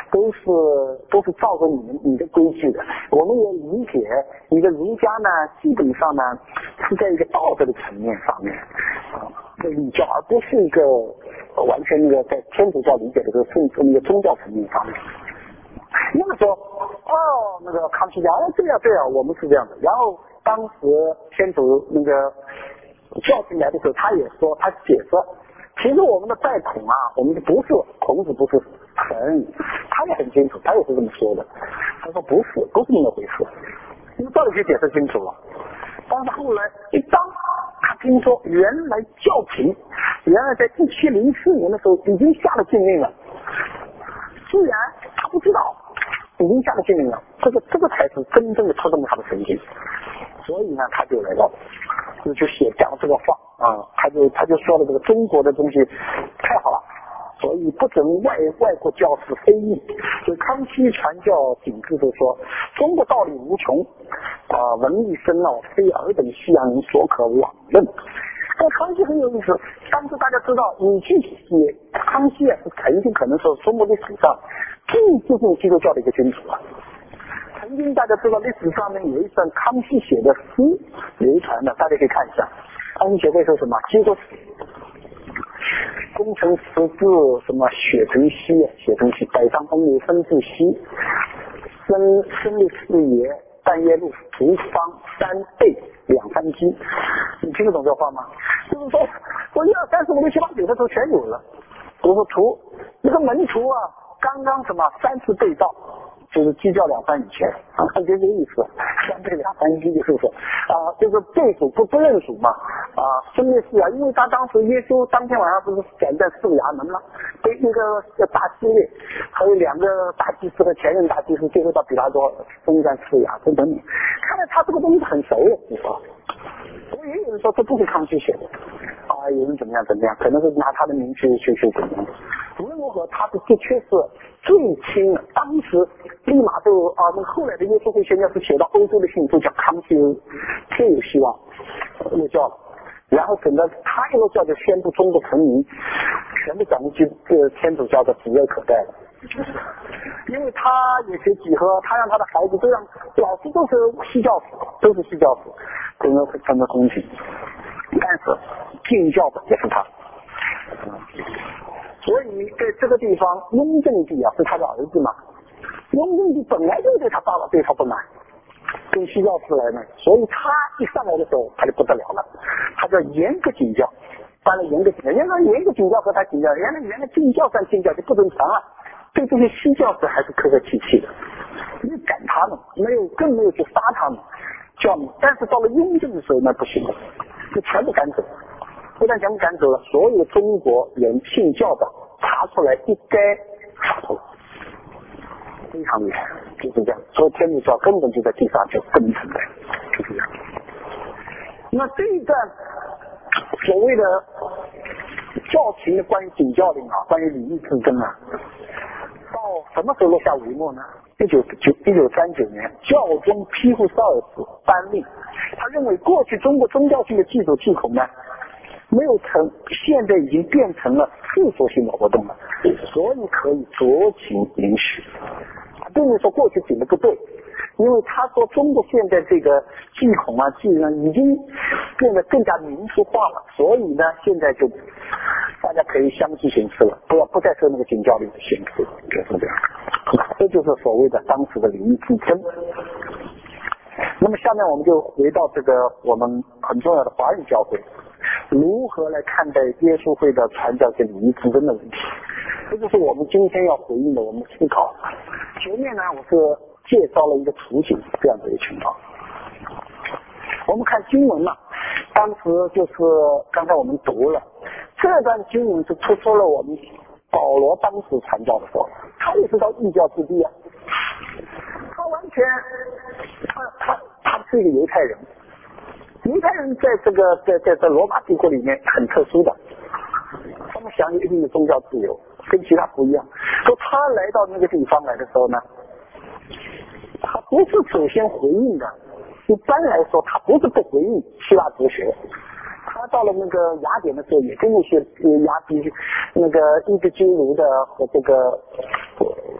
都是都是照着你们你的规矩的。我们也理解你的儒家呢，基本上呢是在一个道德的层面上面啊的礼教，而不是一个完全那个在天主教理解的这个圣那个宗教层面上面。那么说，哦，那个康熙讲，哦，对呀对呀，我们是这样的。然后当时天主那个教廷来的时候，他也说，他解释，其实我们的拜孔啊，我们不是孔子不是神，他也很清楚，他也是这么说的。他说不是，不是那么回事，你到底去解释清楚了。但是后来一当他听说，原来教廷原来在一七零四年的时候已经下了禁令了。虽然他不知道已经下了禁令了，这个这个才是真正的触动他的神经，所以呢，他就来到，就就写讲这个话啊，他就他就说了这个中国的东西太好了，所以不准外外国教士非议。就康熙传教警示就说，中国道理无穷啊，文艺深奥，非尔等西洋人所可妄论。但康熙很有意思，当时大家知道，你去写康熙啊，是曾经可能说中国历史上最接近基督教的一个君主啊。曾经大家知道历史上面有一段康熙写的诗流传的，大家可以看一下。康熙写过一首什么？基督史。功成十字什么雪成溪，雪成溪，百丈风流分自西，生生立四爷。半夜路途方三倍两三击，你听得懂这话吗？就是说，我一二三四五六七八九的时候全有了。我说图那个门徒啊，刚刚什么三次被盗，就是鸡叫两三以前啊，就这个意思。三倍两三击就是说啊，就是被主不不认主嘛啊，真的是啊，因为他当时耶稣当天晚上不是斩在四个衙门吗？被一个大希律，还有两个大祭司和前任大祭司，最后到比拉多封战四衙等等等。看来他这个东西很熟的，你说。所以也有人说这不是康熙写的啊，有人怎么样怎么样，可能是拿他的名去去去怎么样。无论如何，他是的确是最亲的。当时立马就啊，那后来的耶稣会宣教是写到欧洲的信都叫康熙最有希望入教了。然后整个他一入教就宣布中国成民，全部转入去这个天主教的指日可待了。因为他也学几何，他让他的孩子都让老师都是西教徒，都是西教徒，整个会成个公平。但是进教的也是他，所以在这个地方，雍正帝啊是他的儿子嘛，雍正帝本来就对他爸爸对他不满，跟西教徒来呢，所以他一上来的时候他就不得了了，他叫严格警教，当然严格警教，原来严格警教和他警教，原来原来禁教算禁教就不正常了。对这些西教徒还是客客气气的，没有赶他们，没有更没有去杀他们，教你。但是到了雍正的时候那不行了，就全部赶走。不但全部赶走了，所有的中国人信教的查出来一概杀头，非常厉害，就是这样。所以天主教根本就在地上就根存在，就是这样。那这一段所谓的教廷的关于警教令啊，关于礼义之争啊。到什么时候落下帷幕呢？一九九一九三九年，教宗庇护十二世颁令，他认为过去中国宗教性的祭祖祭孔呢，没有成，现在已经变成了世俗性的活动了，所以可以酌情允许。他并没有说过去顶的不对，因为他说中国现在这个祭孔啊祭呢已经变得更加民俗化了，所以呢现在就大家可以相继行事了，不要不再受那个警教令的限制，就是这样。这就是所谓的当时的礼义之争。那么下面我们就回到这个我们很重要的华人教会，如何来看待耶稣会的传教跟礼义之争的问题，这就是我们今天要回应的我们的思考。前面呢我是介绍了一个图景，这样的一个情况。我们看经文嘛，当时就是刚才我们读了这段经文，是突出了我们保罗当时传教的时候，他也是到异教之地啊，他完全他他他是一个犹太人，犹太人在这个在在在罗马帝国里面很特殊的，他们享有一定的宗教自由，跟其他不一样。说他来到那个地方来的时候呢，他不是首先回应的，一般来说他不是不回应希腊哲学，他到了那个雅典的时候也跟那些雅比那个伊壁鸠鲁的和这个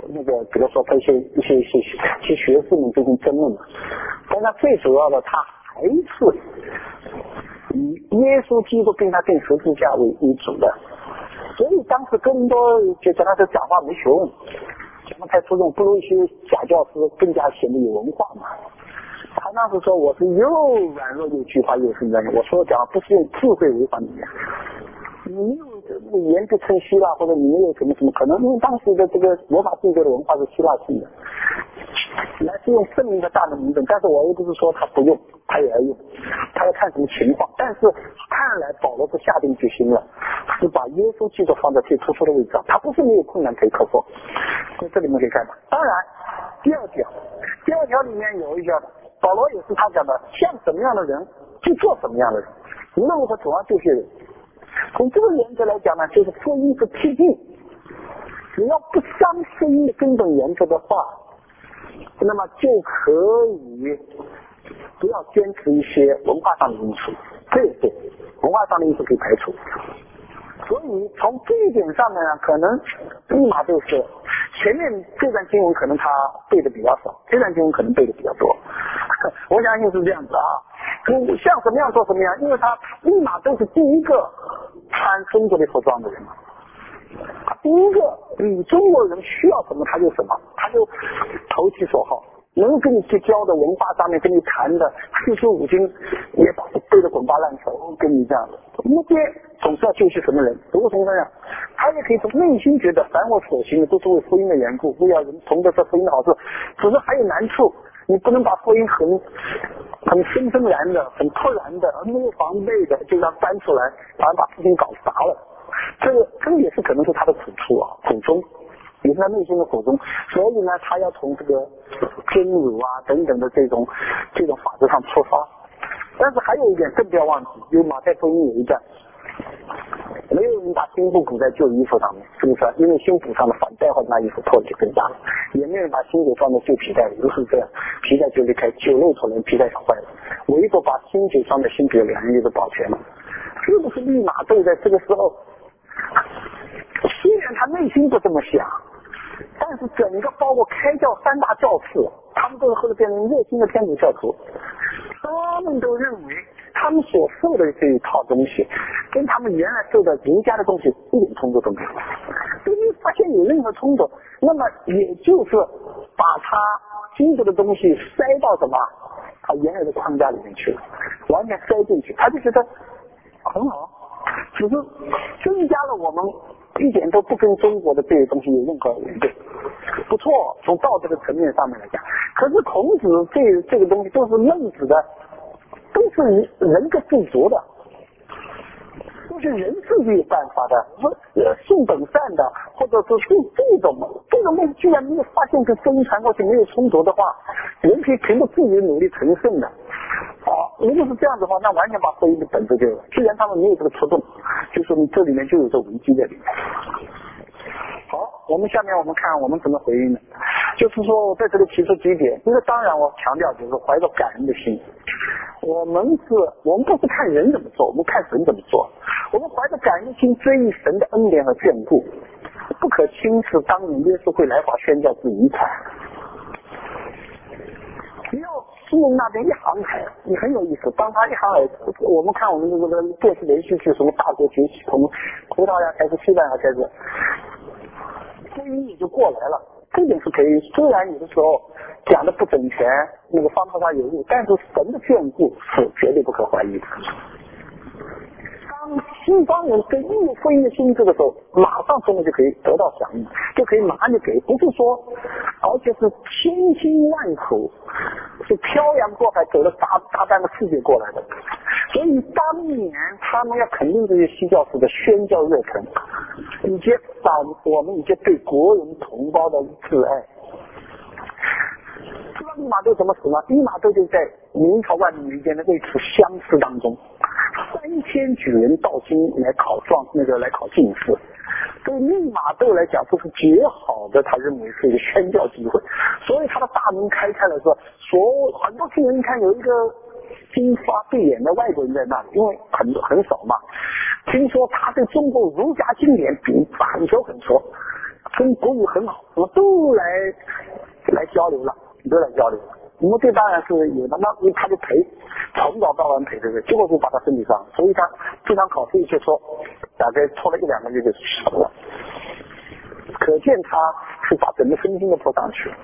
那个，比如说他一些一些一些一些学士们进行争论嘛，但他最主要的他还是以耶稣基督跟他定十字架为为主的，所以当时哥林多就讲他是讲话没学问，讲的太出众，不如一些假教师更加显得有文化嘛。他当时说我是又软弱又惧怕又生真，我说讲不是用智慧违反你，你没有言不称希腊，或者你没有什么什么，可能因为当时的这个罗马帝国的文化是希腊性的，来是用圣灵的大能名证，但是我又不是说他不用，他也要用，他要看什么情况。但是看来保罗是下定决心了，是把耶稣基督放在最突出的位置上，他不是没有困难可以克服。所以这里面可以看到，当然第二条，第二条里面有一条保罗也是他讲的，像什么样的人就做什么样的人，无论如何总要救些人。从这个原则来讲呢，就是福音是贴近，只要不伤福音的根本原则的话，那么就可以不要坚持一些文化上的因素，这也对，文化上的因素可以排除。所以从这一点上面呢，可能立马就是前面这段经文可能他背的比较少，这段经文可能背的比较多，我相信是这样子啊。像什么样做什么样，因为他立马都是第一个穿中国的服装的人嘛，第一个你中国人需要什么他就什么，他就投其所好，能够跟你去教的文化上面跟你谈的四书五经也把它背得滚瓜烂熟，跟你这样的目标总是要救些什么人，如果从这样他也可以从内心觉得凡我所行的都是为福音的缘故，为要人同得这福音的好处，只是还有难处，你不能把福音很很生生然的很突然的没有防备的就让搬出来，反而把事情搞砸了，这个这个也是可能是他的苦处啊，苦衷也是他内心的苦衷，所以呢他要从这个真辱啊等等的这种这种法则上出发。但是还有一点更不要忘记，有马太福音有一段，没有人把新布补在旧衣服上面，是不是？因为新补上的反带或者那衣服破的就更大了，也没有人把新酒放在旧皮带里，就是这样，皮带就离开，酒漏出来，皮带想坏了，唯独把新酒放在新皮两人就保全了，是不是？立马都在这个时候，虽然他内心不这么想，但是整个包括开教三大教士，他们都是后来变成热心的天主教徒，他们都认为他们所受的这一套东西跟他们原来受的儒家的东西一点冲突都没有，都没有发现有任何冲突，那么也就是把他经过的东西塞到什么他原来的框架里面去了，完全塞进去，他就觉得很好，只是增加了我们一点都不跟中国的这些东西有任何联动，不错，从道德的层面上面来讲。可是孔子这这个东西都是孟子的，都是人格不足的，都是人自己有办法的，说性本善的，或者说是这种这种东西居然没有发现跟福音传过去没有冲突的话，人可以凭着自己的努力成圣的。好，如果是这样的话，那完全把福音的本质就有。既然他们没有这个触动，就说明这里面就有这危机在里面。好，我们下面我们看我们怎么回应呢？就是说我在这里提出几点，因为当然我强调就是怀着感恩的心，我们是我们不是看人怎么做，我们看神怎么做，我们怀着感恩的心追忆神的恩典和眷顾，不可轻视当年耶稣会来华宣教之遗产。只要新闻那边一航海，你很有意思。当他一航海，我们看我们这个电视连续剧，什么大国崛起，从葡萄牙开始，西班牙开始，福音也就过来了。这点是可以，虽然有的时候讲的不整全，那个方法上有误，但是神的眷顾是绝对不可怀疑的。当西方人跟印度福音的心智的时候，马上中国就可以得到响应，就可以马上就给，不是说，而且是千辛万苦，是漂洋过海走了大大半个世界过来的。所以当年他们要肯定这些西教士的宣教热忱，以及把我们以及对国人同胞的挚爱。知道利玛窦怎么死吗？利玛窦就在明朝万历年间的那次乡试当中，三千举人到京来考状，那个来考进士。对利玛窦来讲，这是绝好的，他认为是一个宣教机会，所以他的大门开开了，说所很多新人，你看有一个金发碧眼的外国人在那里，因为很很少嘛，听说他对中国儒家经典比很熟很熟，跟国语很好，什么都都来来交流了，都来交流了。我们这当然是有的，那他就赔，从早到晚赔这个，结果就把他身体伤，所以他这场考试一切说，大概拖了一两个月就死了。可见他是把整个身心都拖上去了。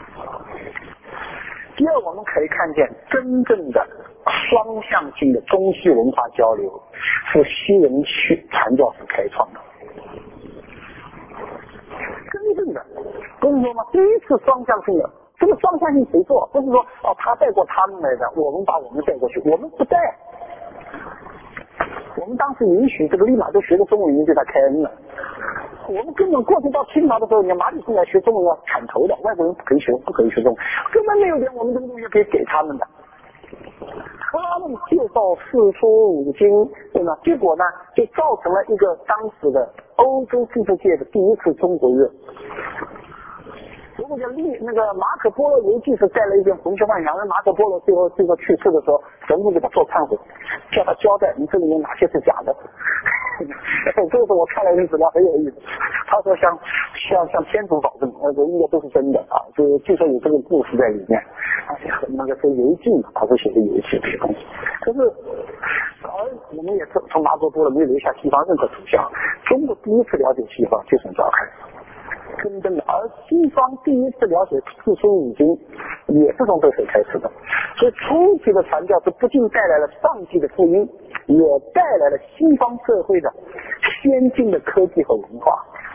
第二，我们可以看见真正的双向性的中西文化交流是西人去传教士开创的，真正的不是说吗？第一次双向性的，这个双向性谁做？不是说哦他带过他们来的，我们把我们带过去，我们不带。我们当时允许这个立马就学个中文，已经对他开恩了。我们根本过去到清朝的时候，你马里出来学中文要砍头的，外国人不可以学，不可以学中文，根本没有点我们这个东西可以给他们的。他们介绍四书五经，对吗？结果呢，就造成了一个当时的欧洲知识界的第一次中国热。如果叫历那个马可波罗游记是带了一件红血幻想，而马可波罗最后最后去世的时候，神父给他做忏悔，叫他交代你这里面哪些是假的。这个是我看来的资料很有意思。他说像像像天主保证，那个应该都是真的啊，就据说有这个故事在里面，而且很那个是游记嘛，他是写的游记这些东西。可是，而我们也是从马可波罗没有留下西方任何图像，中国第一次了解西方就从这儿开始。真正的，而西方第一次了解四书五经也是从这时候开始的，所以初期的传教是不仅带来了上帝的福音，也带来了西方社会的先进的科技和文化。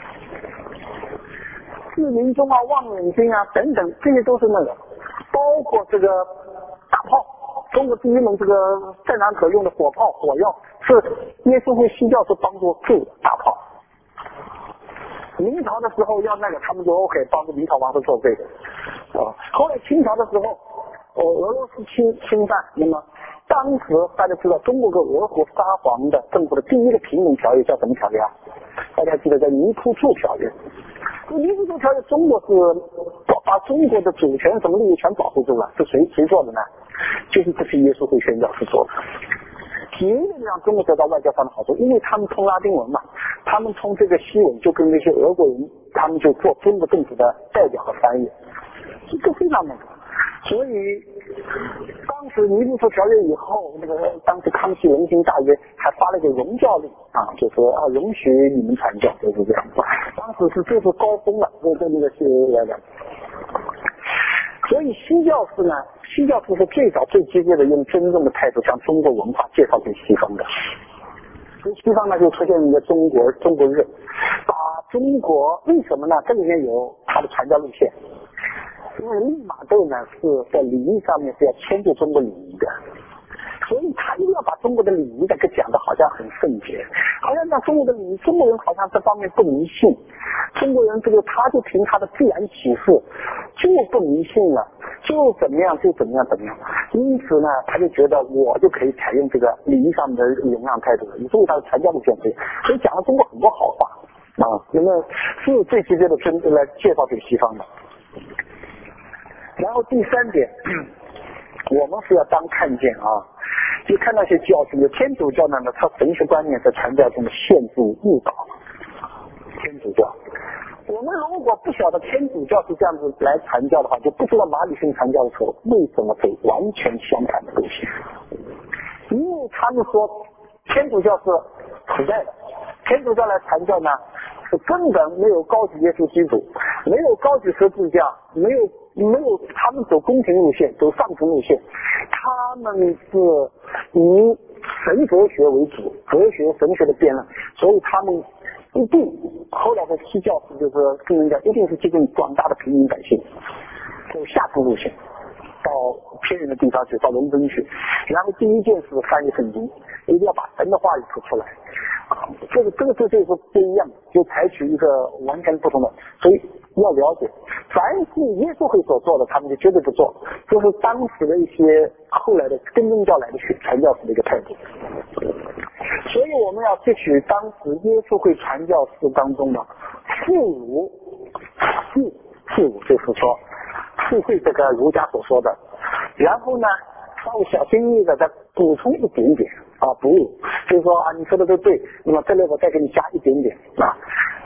四民钟啊、望远镜啊等等，这些都是那个，包括这个大炮，中国第一门这个战场可用的火炮、火药，是耶稣会西教是帮助铸的大炮。明朝的时候要那个，他们就 OK 帮助明朝王室做这个啊。后来清朝的时候，呃，俄罗斯侵侵犯，那么当时大家知道，中国跟俄国沙皇的政府的第一个平等条约叫什么条约啊？大家记得叫尼布楚条约。尼布楚条约，中国是把中国的主权什么利益全保护住了，是谁谁做的呢？就是这批耶稣会宣教士做的。极力的让中国得到外交上的好处，因为他们通拉丁文嘛，他们通这个西文就跟那些俄国人，他们就做中国政府的代表和翻译，这个非常那个。所以当时尼布楚条约以后，那个当时康熙人行大约还发了个容教令啊，就说啊容许你们传教，就是这样。当时是这是高峰了，这这那个是来的。所以西教士呢，西教士是最早最直接的用真正的态度将中国文化介绍给西方的。所以西方呢就出现一个中国中国热，把中国为什么呢？这里面有他的传教路线。因为利玛窦呢是在礼仪上面是要迁就中国礼仪的，所以他一定要把中国的礼仪的给讲的好像很圣洁，好像让中国的礼仪，中国人好像这方面不迷信，中国人这个他就凭他的自然启示就不迷信了，就怎么样就怎么样怎么样，因此呢他就觉得我就可以采用这个礼仪上面的容让态度了，以至于他的传教路线这样，所以讲了中国很多好话啊，那么是最直接的真来介绍给西方的。然后第三点，我们是要当看见啊，就看那些教训的天主教呢，他神学观念在传教中的限制误导。天主教，我们如果不晓得天主教是这样子来传教的话，就不知道马里逊传教的时候为什么走完全相反的路线。因为他们说天主教是存在的，天主教来传教呢是根本没有高举耶稣基督，没有高举十字架，没有没有他们走宫廷路线，走上层路线，他们是以神哲学为主，哲学神学的辩论，所以他们一定后来的西教士就是跟人家一定是接近广大的平民百姓，走下层路线，到偏远的地方去，到农村去，然后第一件事翻译圣经，一定要把神的话语说出来。啊，这个这个这就是不一样，就采取一个完全不同的，所以要了解，凡是耶稣会所做的，他们就绝对不做，这是当时的一些后来的跟宗教来的传教士的一个态度。所以我们要汲取当时耶稣会传教士当中的妇孺，妇妇孺就是说附会这个儒家所说的，然后呢稍微小心翼翼的再补充一点点啊，补，就是说啊，你说的都对，那么这里我再给你加一点点啊。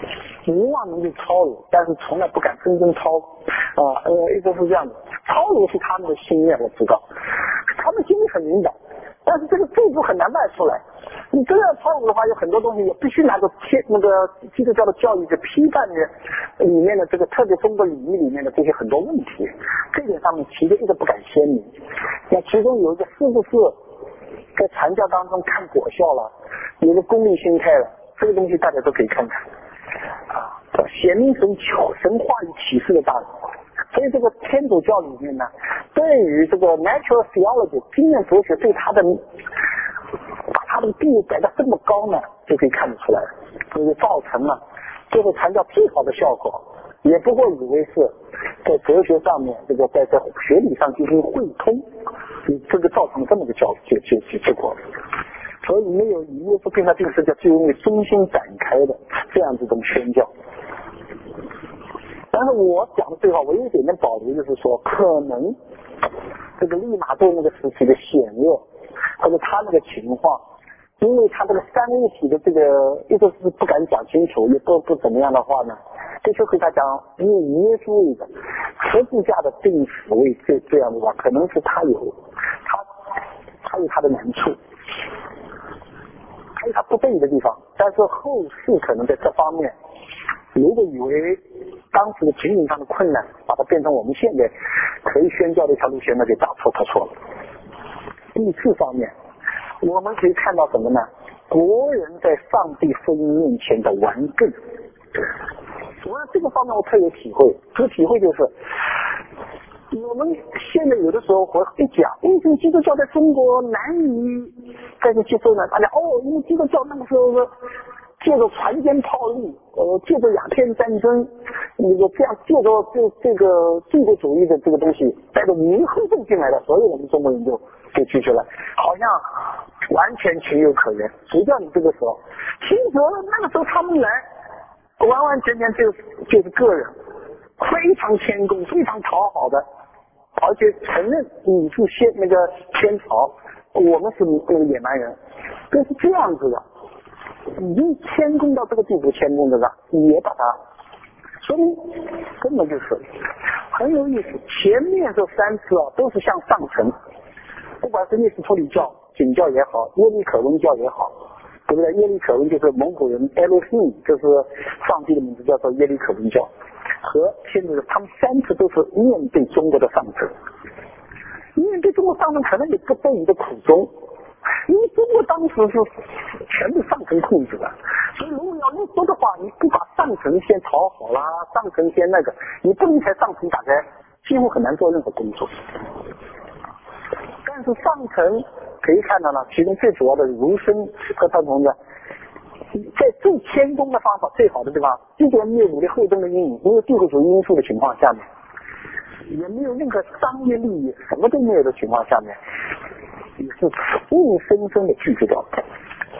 希望能够超越，但是从来不敢真正超啊呃一直是这样的，超越是他们的心愿，我知道他们心里很明白，但是这个这步很难迈出来。你真要超越的话，有很多东西也必须拿着天那个基督教的教育去批判的里面的这个特别中国礼仪里面的这些很多问题，这点上面其实一直不敢鲜明。那其中有一个是不是在禅教当中看果效了，有个功利心态了，这个东西大家都可以看看啊，显明神神话语启示的大能。所以这个天主教里面呢，对于这个 natural theology 经验哲学对他的把他的地位摆得这么高呢，就可以看得出来，就是造成了最后禅教最好的效果，也不过以为是在哲学上面这个在在学理上进行汇通，这个造成这么个教结结结结果。所以没有以耶稣对他这个是叫就因为中心展开的这样子一种宣教。但是我讲的最好，我有一点点保留，就是说可能这个利玛窦那个时期的险恶，或者他那个情况，因为他这个三位一体的这个一直是不敢讲清楚，也不不怎么样的话呢，这就和他讲以耶稣为的十字架的定死为这这样的话，可能是他有他他有他的难处，还有他不对的地方，但是后世可能在这方面如果以为当时的情景上的困难把它变成我们现在可以宣教的一条路线，那就打错他错了。第四方面我们可以看到什么呢？国人在上帝福音面前的顽梗。我这个方面我特有体会，这个体会就是我们现在有的时候我一讲为什么基督教在中国难以在这接受呢？大家哦，因为基督教那个时候借着船坚炮利，呃，借着鸦片战争，那个这样借着这这个帝国主义的这个东西带着民后动进来的，所有我们中国人就就拒绝了，好像完全情有可原。谁叫你这个时候？其实那个时候他们来，完完全全就就是个人，非常谦恭，非常讨好的，而且承认你是先那个天朝，我们是那个野蛮人，就是这样子的。已经谦恭到这个地步，谦恭的了，也把它说明根本就是很有意思。前面这三次啊，都是向上层，不管是聂斯托里教、景教也好，耶利可文教也好，对不对？耶利可文就是蒙古人 Elohim， 就是上帝的名字，叫做耶利可文教，和天主他们三次都是面对中国的上层，面对中国上层可能有不得已的苦衷。因为中国当时是全部上层控制的，所以如果要说的话，你不把上层先讨好啦，上层先那个，你不能才上层打开，几乎很难做任何工作。但是上层可以看到呢，其中最主要的儒生和他同志，在最谦恭的方法最好的地方，既然没有武力后盾的阴影，没有帝国主义因素的情况下面，也没有任何商业利益，什么都没有的情况下面，也是硬生生的拒绝掉的。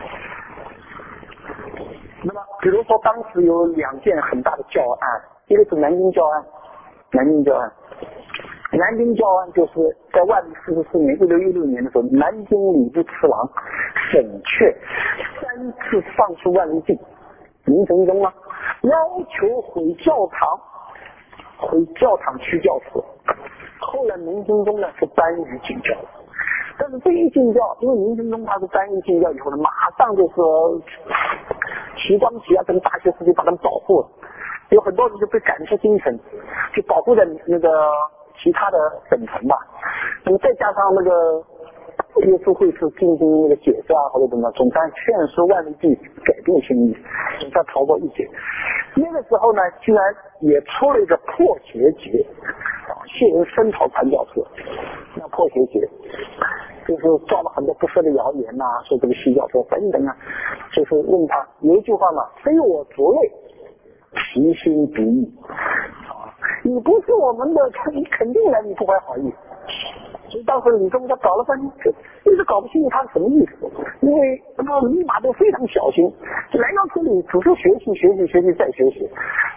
那么比如说当时有两件很大的教案，一个是南京教案，南京教案南京教案就是在万历四十四年一六一六年的时候，南京礼部侍郎沈阙三次上书万历镜明成宗啊，要求毁教堂，毁教堂区教祠。后来明成宗呢是颁予禁教，但是这一禁教，因为明成宗他是颁予禁教以后呢，马上就是齐光齐啊，跟大学士就把他们保护了，有很多人就被赶出京城，就保护在那个其他的省城吧。那么再加上那个耶稣会是进行那个解释啊，或者怎么，总算劝说万历帝改变心意，总算逃过一劫。那个时候呢，居然也出了一个破邪节，谢人声讨传教士，那破邪节就是造了很多不实的谣言呐、啊，说这个西教说等等啊，就是问他有一句话嘛，非我族类，其心不义。你不是我们的，你肯定来你不怀好意。所以当时李宗他搞了半天，一直搞不清楚他是什么意思，因为那个立马都非常小心，来到这里只是学习学习学习再学习，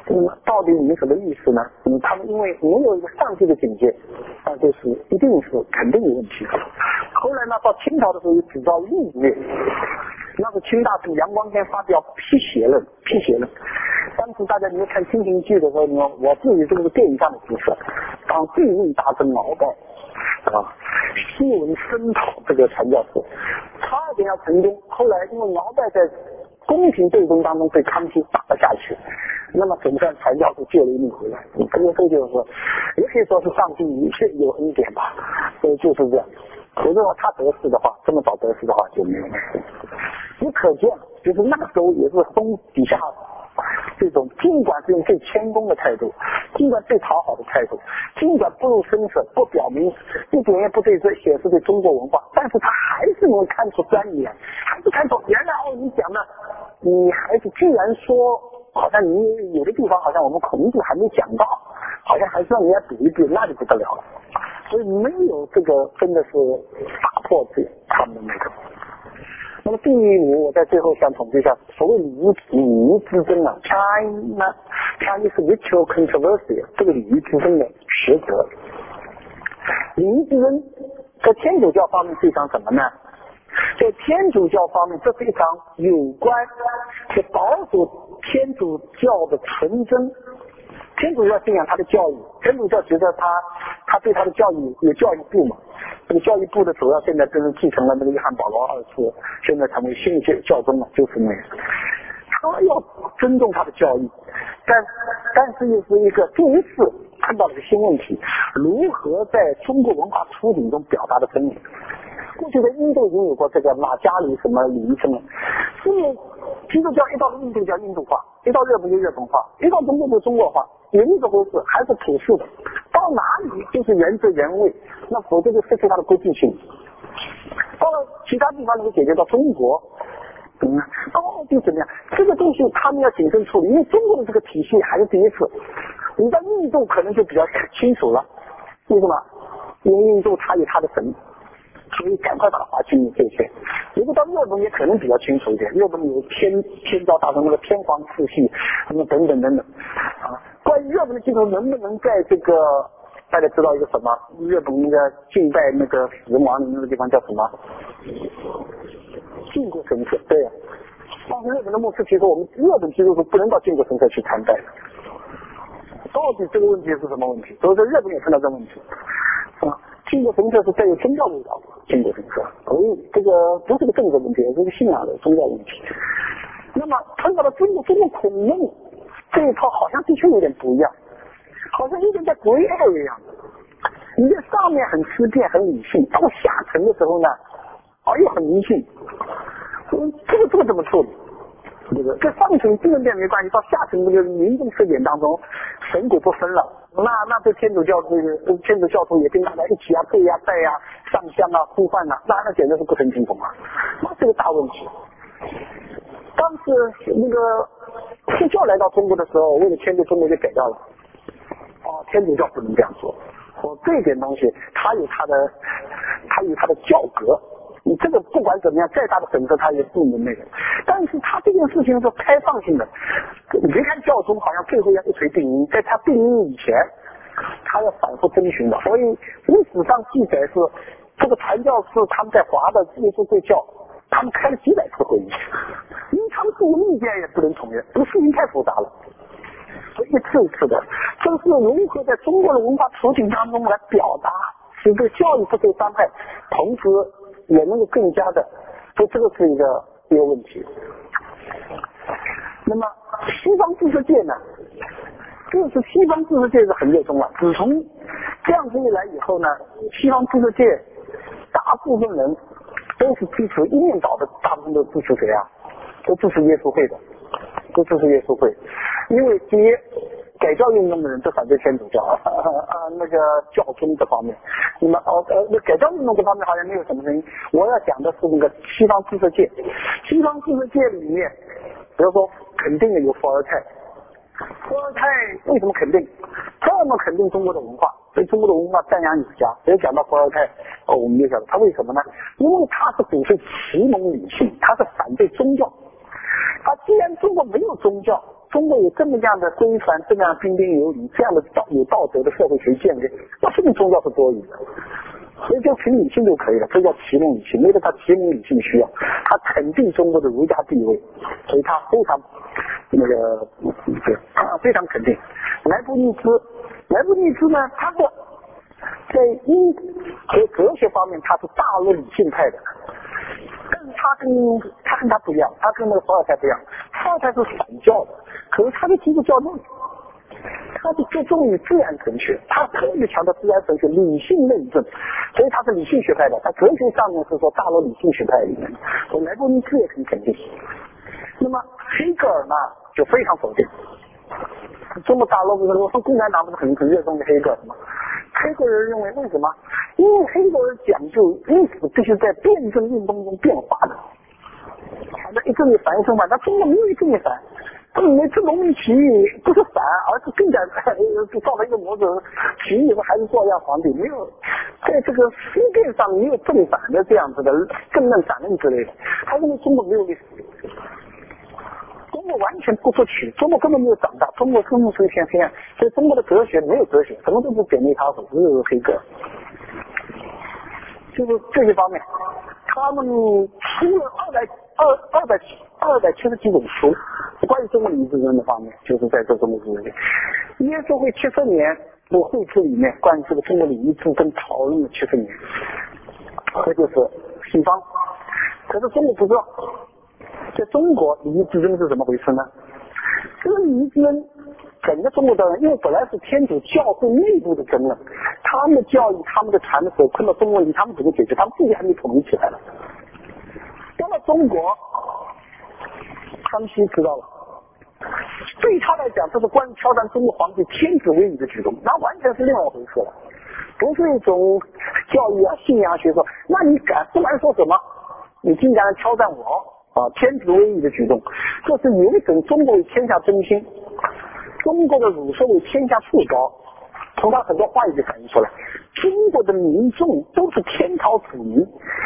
嗯，到底你什么意思呢？嗯，他们因为没有一个上帝的警戒，那就是一定是肯定有问题。后来呢，到清朝的时候又制造另类，那是清大臣杨光天发表辟邪论，辟邪论。当时大家你看清平剧的时候，你说我自己这个电影上的角色，当最为大臣鳌拜啊，西文声讨这个传教士，差一点要成功。后来因为鳌拜在宫廷斗争当中被康熙打了下去，那么总算传教士救了一命回来。这个这就是说，也可以说是上帝一切有恩典吧，所以就是这样。否则他得势的话，这么早得势的话就没有了。也可见，就是那个时候也是封底下这种，尽管是用最谦恭的态度，尽管最讨好的态度，尽管不露声色，不表明，一点也不对这显示对中国文化，但是他还是能看出端倪，还是看出原来哦，你讲的，你孩子居然说，好像你有的地方好像我们孔子还没讲到，好像还是让人家读一遍，那就不得了了。所以没有这个真的是打破这他们的那个。那么第五，我在最后想统计一下，所谓礼仪礼仪之争啊 ，China Chinese ritual controversy 这个礼仪之争的实则。礼仪之争在天主教方面是一场什么呢？在天主教方面，这是一场有关是保守天主教的纯真。天主教信仰他的教育，天主教觉得他他对他的教育有教育部嘛，这个教育部的主要现在真是继承了那个约翰保罗二世，现在成为新的教宗了，就是那个，他要尊重他的教育，但但是又是一个第一次看到了一个新问题，如何在中国文化处境中表达的真理。过去在印度已经有过这个马加里什么礼仪争了，因为基督教一到印度叫印度化，一到日本就日本化，一到中国就中国化，有一个回事还是普世的，到哪里就是原汁原味，那否则就失去它的国际性。到了其他地方能够解决到中国，嗯，到底怎么样？这个东西他们要谨慎处理，因为中国的这个体系还是第一次。你到印度可能就比较清楚了，为什么？因为印度它有它的神。所以赶快把它划清这些。如果到日本也可能比较清楚一点，日本有天天照大神那个天皇世系，什么等等等等啊。关于日本的基督能不能在这个大家知道一个什么？日本那个敬拜那个死亡的那个地方叫什么？靖国神社，对呀、啊。但是日本的牧师其实我们日本基督徒不能到靖国神社去参拜的。到底这个问题是什么问题？所以说日本也碰到这个问题啊。靖国神社是带有宗教味道的靖国神社，所以这个不是个政治问题，这是信仰的宗教问题。那么碰到了中国中国孔孟这一套，好像的确有点不一样，好像有点在鬼二一样的。你在上面很思辨很理性，到下层的时候呢，哦又很迷信。嗯，这个这个怎么处理？这个在上层自然变没关系，到下层这个民众视点当中，神鬼不分了。那那对天主教徒，天主教徒也跟大家一起啊，跪呀、拜呀、上香啊、呼唤啊，那那简直是不成体统啊！那是个大问题。当时那个基督教来到中国的时候，为了迁就中国就改掉了。哦，天主教不能这样做。哦，这一点东西，它有它的，它有它的教格。你这个不管怎么样，再大的本科他也不能那个，但是他这件事情是开放性的。你别看教宗好像最后要一锤定音，在他定音以前，他要反复征询的。所以历史上记载是，这个传教士他们在华的耶稣会教，他们开了几百次会议，因为他们自己意见也不能统一，这个事情太复杂了。所以一次一次的，这是如何在中国的文化处境当中来表达，使这个教育不受伤害，同时也能够更加的，所以这个是一个一个问题。那么西方知识界呢，就是西方知识界是很热衷了。自从这样子一来以后呢，西方知识界大部分人都是支持一面倒的，大部分都支持谁啊？都支持耶稣会的，都支持耶稣会，因为第一，改教运动的人都反对天主教啊，啊那个教宗这方面。那么哦呃，那改教运动这方面好像没有什么声音。我要讲的是那个西方知识界，西方知识界里面，比如说肯定的有伏尔泰，伏尔泰为什么肯定？这么肯定中国的文化，对中国的文化赞扬有加。所以讲到伏尔泰，哦，我们就晓得他为什么呢？因为他是鼓吹启蒙理性，他是反对宗教。他既然中国没有宗教， 中国有这么样的规范，这么样彬彬有礼，这样的道有道德的社会谁建立？那这个宗教是多余的。所以就凭理性就可以了，这叫启蒙理性，没有他启蒙理性需要，他肯定中国的儒家地位，所以他非常那个啊非常肯定。莱布尼兹，莱布尼兹呢，他的在因和哲学方面他是大陆理性派的，但是他跟他跟他不一样，他跟那个伏尔泰不一样，伏尔泰是反教的，可是他的基督教论。他是注重于自然正确，他特别强调自然正确、理性论证，所以他是理性学派的。他哲学上面是说大陆理性学派里面，所以莱布尼兹也很肯定。那么黑格尔呢，就非常否定。中国大陆不是说共产党不是很很热衷于黑格尔吗？黑格尔认为为什么？因为黑格尔讲究历史必须在辩证运动中变化的，他的一个月反一生反，他中国没有一个月反。他们每次农民起义不是反，而是更加造了一个模子，起义以后还是做一样皇帝，没有在这个思辨上没有正反的这样子的正论反论之类的。他认为中国没有历史，中国完全不出曲，中国根本没有长大，中国根本是一片黑暗，所以中国的哲学没有哲学，什么都是点内他手，只有黑格尔。就是这些方面，他们出了二百二二百二百七十几本书。关于中国礼仪之争的方面，就是在这中国之争里，耶稣会七十年的会志里面，关于这个中国礼仪之争讨论了七十年，这就是西方。可是中国不知道，在中国礼仪之争是怎么回事呢？这个礼仪之争，整个中国的人，因为本来是天主教会内部的争论，他们的教义、他们的传统碰到中国问题，他们怎么解决？他们自己还没统一起来了。到了中国，康熙知道了。对他来讲，这是关于挑战中国皇帝天子威仪的举动，那完全是另外一回事了，不是一种教育啊、信仰学说。那你敢不管说什么，你竟然挑战我啊，天子威仪的举动，这是有一种中国为天下中心，中国的儒生为天下至高。从他很多话语就反映出来，中国的民众都是天朝子民。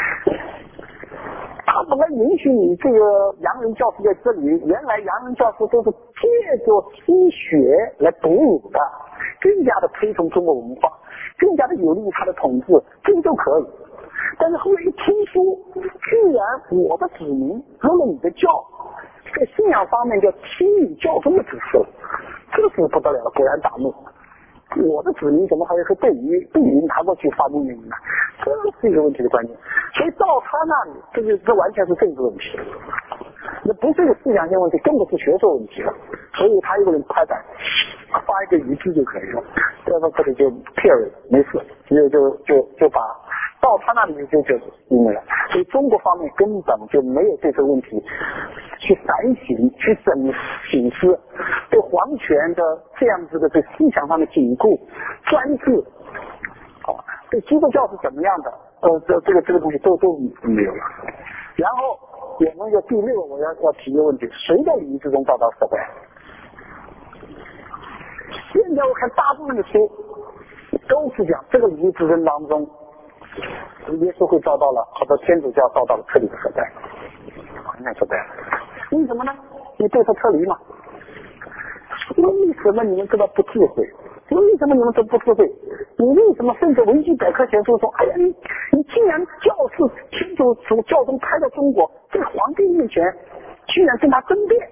他本来允许你这个洋人教师在这里，原来洋人教师都是借着私学来哺乳的，更加的推崇中国文化，更加的有利于他的统治，这个都可以。但是后来一听说，居然我的子民入了你的教，在信仰方面就听你教宗的指示了，这个是不得了了，勃然大怒。我的子民怎么还是对于对于拿过去发动命令呢？这是一个问题的关键。所以到他那里，这就这完全是政治问题，那不是一个思想性问题，更不是学术问题了。所以他一个人拍板发一个语句就可以了，这个这里就 period 没事，就就就就把到他那里就就因为了。所以中国方面根本就没有对这个问题去反省、去整醒思，对皇权的这样子的对思想上的紧固、专制，啊，对基督教是怎么样的，呃，这这个这个东西都都没有了。然后我们的第六，我要要提一个问题：谁的礼仪之中遭到失败？现在我看大部分的书都是讲这个礼仪之争当中，耶稣会遭到了，好多天主教遭到了彻底的失败，完全失败了。为什么呢？你对他撤离嘛？为什么你们这么不智慧？为什么你们这么不智慧？你为什么甚至维基百科全书说，哎呀，你你竟然教士天主从教宗派到中国，在皇帝面前居然跟他争辩？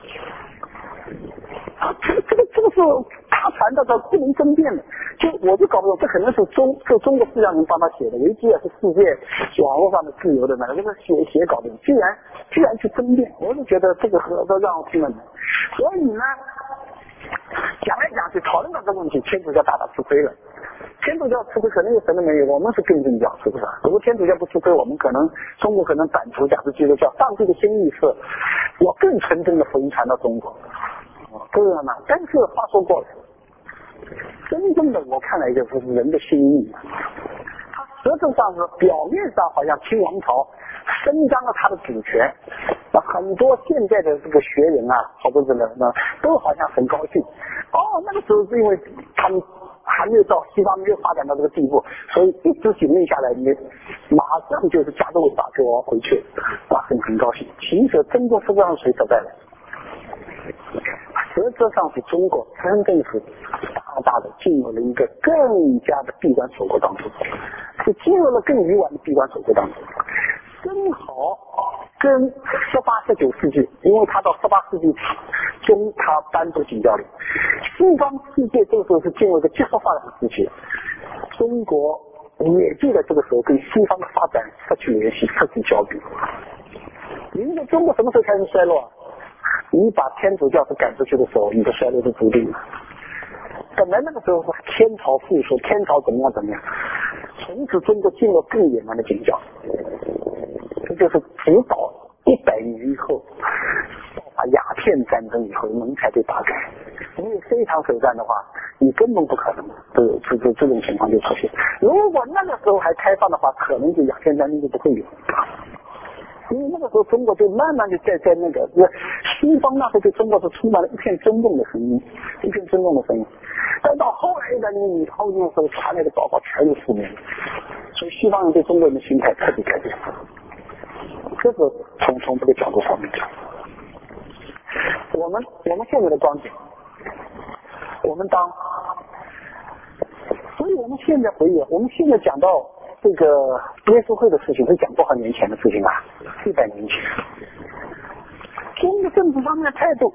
啊，这个这个这个是他传的，不能争辩的。就我就搞不懂，这可能是中是中国思想人帮他写的，维基也是世界网络上的自由的那个，这个写写稿的，居然居然去争辩，我就觉得这个和都让我听了。所以呢，讲来讲去讨论到这个问题，天主教大大吃亏了。天主教吃亏可能有神的没有，我们是更正教，是不是？如果天主教不吃亏，我们可能中国可能版图假设基督教，上帝的心意是我更纯正的福音传到中国，对吗？但是话说过来，真正的我看来就是人的心意，他实质上是表面上好像清王朝伸张了他的主权，那很多现在的这个学人啊，好多人呢都好像很高兴。哦，那个时候是因为他们还没有到西方没有发展到这个地步，所以一直警令下来，你马上就是加州违法给我回去，啊，很很高兴。其实真正实际上谁所在的？ 实质上是中国真正是大大的进入了一个更加的闭关锁国当中，是进入了更愚顽的闭关锁国当中。正好跟十八、十九世纪，因为他到十八世纪中他颁布禁教令，西方世界这个时候是进入一个急速发展的时期，中国也就在这个时候跟西方的发展失去联系，失去交臂。您的中国什么时候开始衰落？你把天主教是赶出去的时候，你的衰落就注定了。本来那个时候是天朝复苏，天朝怎么样怎么样，从此中国进入更野蛮的禁教，这就是直到一百年以后爆发鸦片战争以后门才被打开。因为非常首战的话，你根本不可能这这这这种情况就出现。如果那个时候还开放的话，可能就鸦片战争就不会有。因为那个时候中国就慢慢的在在那个西方那时候对中国是充满了一片尊重的声音，一片尊重的声音。但到后来一百年以后的时候传来的报告全是负面，所以西方人对中国人的心态彻底改变。这是从从这个角度上面讲。我们我们现在的光景，我们当，所以我们现在回忆，我们现在讲到这个耶稣会的事情是讲多少年前的事情啊？一百年前。中国政府方面的态度，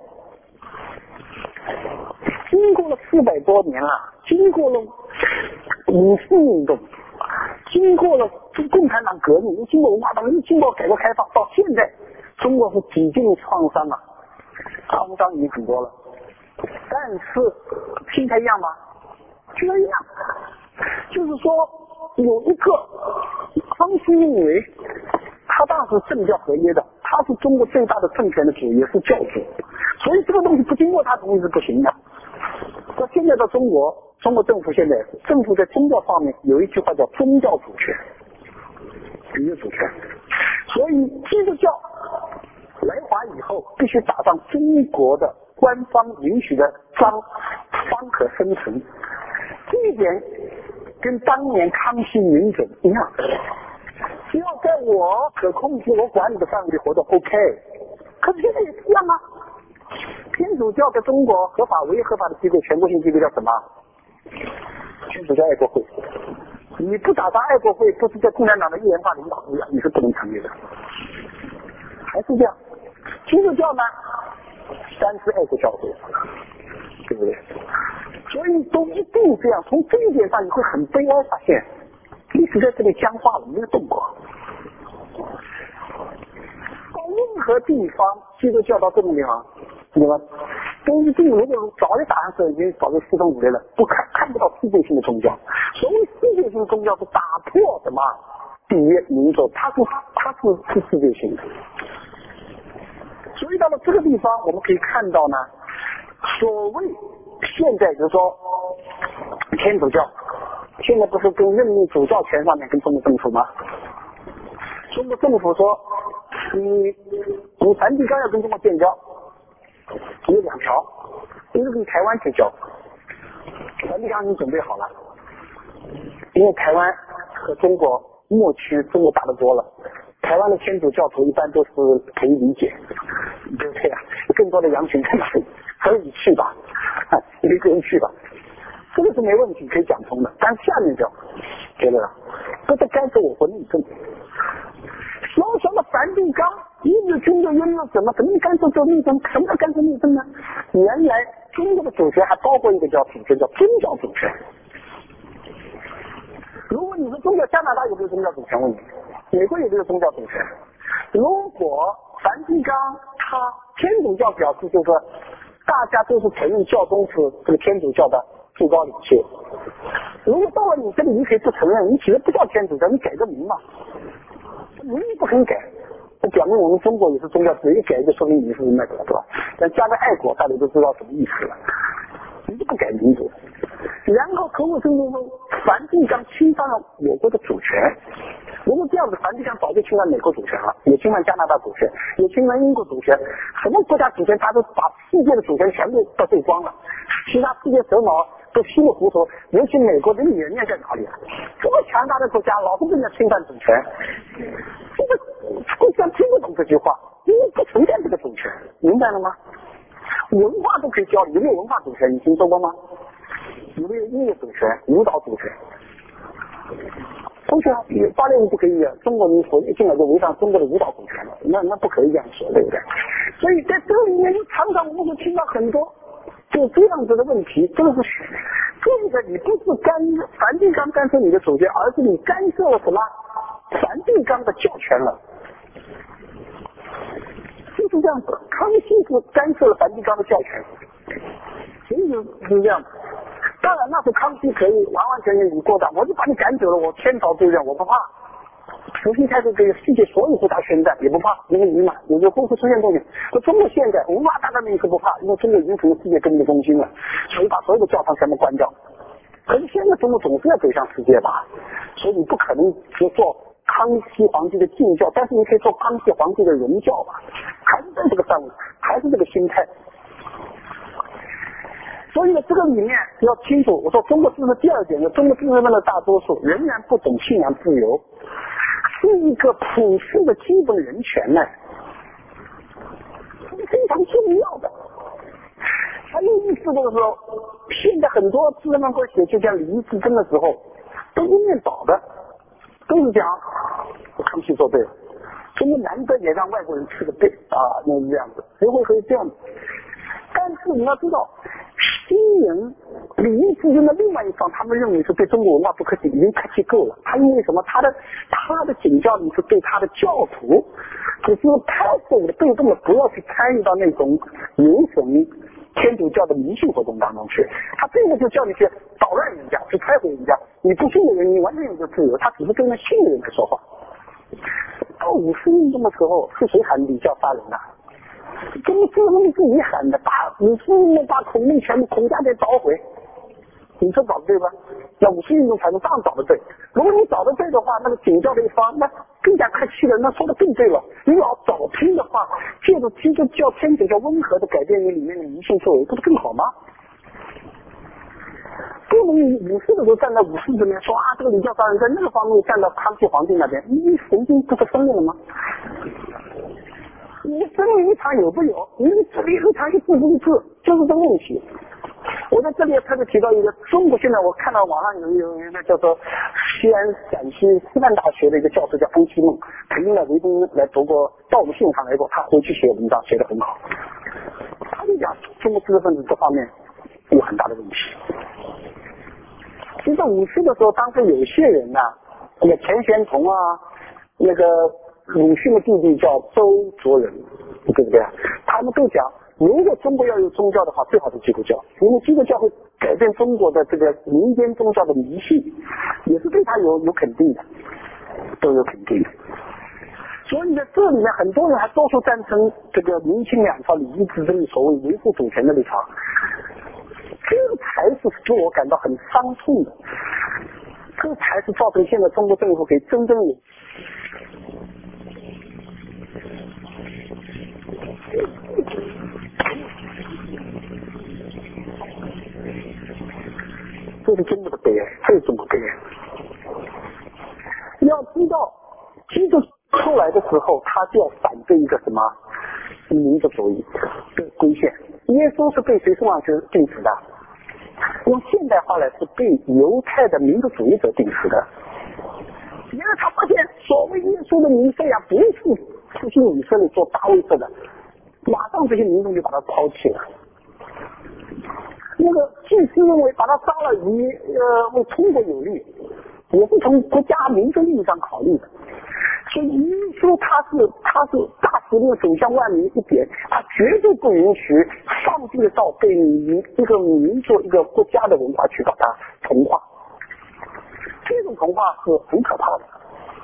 经过了四百多年了，经过了五四运动，经过了共产党革命，经过文化大革命，经过改革开放，到现在，中国是几经创伤啊，创伤已经很多了。但是心态一样吗？心态一样，就是说有一个康熙认为他当时政教合一的，他是中国最大的政权的主，也是教主，所以这个东西不经过他同意是不行的。那现在的中国，中国政府现在政府在宗教方面有一句话叫宗教主权，一个主权，所以基督教来华以后必须打上中国的官方允许的章方可生存，这一点跟当年康熙允准一样，只要在我可控制我管理的范围活动 OK。 可是现在也是一样啊，天主教在中国合法唯一合法的机构，全国性机构叫什么？天主教爱国会。你不打上爱国会，不是在共产党的一元化领导之下，你是不能成立的。还是这样，基督教呢，三是爱国教会，对不对？所以都一定这样。从这一点上，你会很悲哀发现，历史在这里僵化了，没有动过。到任何地方，基督教到这种地方，对吧？都一定如果早就打上手，已经早就四分五裂了，不看看不到世界性的宗教。所谓世界性宗教是打破什么第一民族，它是它是是世界性的。所以到了这个地方，我们可以看到呢，所谓现在就是说天主教，现在不是跟任命主教权上面跟中国政府吗？中国政府说，你你梵蒂冈要跟中国建交，有两条，一个跟台湾建交，梵蒂冈已经准备好了，因为台湾和中国默区中国打得多了，台湾的天主教徒一般都是可以理解，对不对啊？更多的羊群在哪里？可以去吧，啊，一个人去吧，这个是没问题，可以讲通的。但下面就觉得这是干涉我国内政。小小的梵蒂冈，一日军队拥有什么？怎么干涉做内政？什么叫干涉内政呢？原来中国的主权还包括一个叫主权，叫宗教主权。如果你说宗教，加拿大有没有宗教主权？问你，美国有没有宗教主权？如果梵蒂冈他天主教表示就是说，大家都是承认教宗是这个天主教的最高领袖。如果到了你这里，你可以不承认，你其实不叫天主教，你改个名嘛。名字不肯改，这表明我们中国也是宗教，谁改就说明你是那个，对吧？但加个爱国，大家都知道什么意思了。你就不改名字，然后口口声声说梵蒂冈侵犯了我国的主权。如果这样子，梵蒂冈早就侵犯美国主权了，也侵犯加拿大主权，也侵犯英国主权，什么国家主权，他都把世界的主权全部都对光了。其他世界首脑都稀里糊涂，尤其美国的脸面在哪里啊？这么强大的国家，老是跟人家侵犯主权，这个互相听不懂这句话，因为不存在这个主权，明白了吗？ 文化都可以教，有没有文化主权？你听说过吗？有没有音乐主权、舞蹈主权？同学，芭蕾舞不可以啊！中国民族一进来就违反中国的舞蹈主权了，那那不可以这样说，对不对？所以在这里面，常常我们会听到很多就这样子的问题，这个是这个你不是干梵蒂冈干涉你的主权，而是你干涉了什么梵蒂冈的教权了，就是这样子。康熙是干涉了梵蒂冈的教权，所以是这样子。当然，那是康熙可以完完全全你过当，我就把你赶走了，我天朝罪人，我不怕。慈禧太后给世界所有国家宣战，也不怕，因为你嘛，有个不会出现东西。那中国现在文化大革命是不怕，因为中国已经成为世界革命的中心了，所以把所有的教堂全部关掉。可是现在中国总是要走向世界吧，所以你不可能只做康熙皇帝的禁教，但是你可以做康熙皇帝的容教吧，还是在这个范围，还是这个心态。所以呢，这个里面要清楚，我说中国知识第二点呢，中国知识分的大多数仍然不懂信仰自由，是一个普世的基本人权呢，是非常重要的。还有意思的时候，现在很多知识分会写，就像李义之争的时候，都一面倒的，都是讲康熙做对了，中国难得也让外国人吃个对啊，那是这样子，谁会可以这样子？但是你要知道，新人李义之争的另外一方，他们认为是对中国文化不客气，已经客气够了。他因为什么？他的他的警教里是对他的教徒，只是太受的被动的不要去参与到那种有损天主教的迷信活动当中去。他这个就叫你去捣乱人家，去拆毁人家。你不信的人，你完全有这自由。他只是对那信的人来说话。到五四运动的时候，是谁喊李教杀人的？中国自己自己喊的，把五四运动把孔令全部孔家给捣毁，你说找的对吧？那五四运动才能这样找的对。如果你找的对的话，那个警教的一方那更加客气了，那说的更对了。你要找拼的话，借助基督教天主教温和的改变你里面的迷信作为，不是更好吗？不能你五四的时候站在五四这边说啊，这个李教杀人，在那个方面站到康熙皇帝那边，你神经不是分裂了吗？你真理立场有不有？你这里立场一致不一致，就是这个问题。我在这里特别提到一个，中国现在我看到网上有有一个叫做西安陕西师范大学的一个教授叫安希梦，曾经来维东来读过，到我们现场来过，他回去写文章写得很好。他就讲中国知识分子这方面有很大的问题。其实五四的时候，当时有些人呢、啊，那个钱玄同啊，那个鲁迅的弟弟叫周作人，对不对啊？他们都讲，如果中国要有宗教的话，最好是基督教，因为基督教会改变中国的这个民间宗教的迷信，也是对他有有肯定的，都有肯定的。所以在这里面，很多人还多数赞成这个明清两朝礼义之争的所谓维护主权的立场，这个才是使我感到很伤痛的，这才是造成现在中国政府给真正有。这是中国的悲哀，这是中国悲哀。要知道，基督出来的时候，他就要反对一个什么民族主义的规限。耶稣是被谁送上去定死的？用现代话来是被犹太的民族主义者定死的。因为他发现所谓耶稣的弥赛亚不是复兴以色列做大卫式的，马上这些民众就把他抛弃了。那个祭司认为把他杀了以呃为中国有利，也是从国家民族利益上考虑的。所以耶稣他是他是大使命走向万民一点，他绝对不允许上帝的道被民一个民族一个国家的文化去把它同化。这种同化是很可怕的。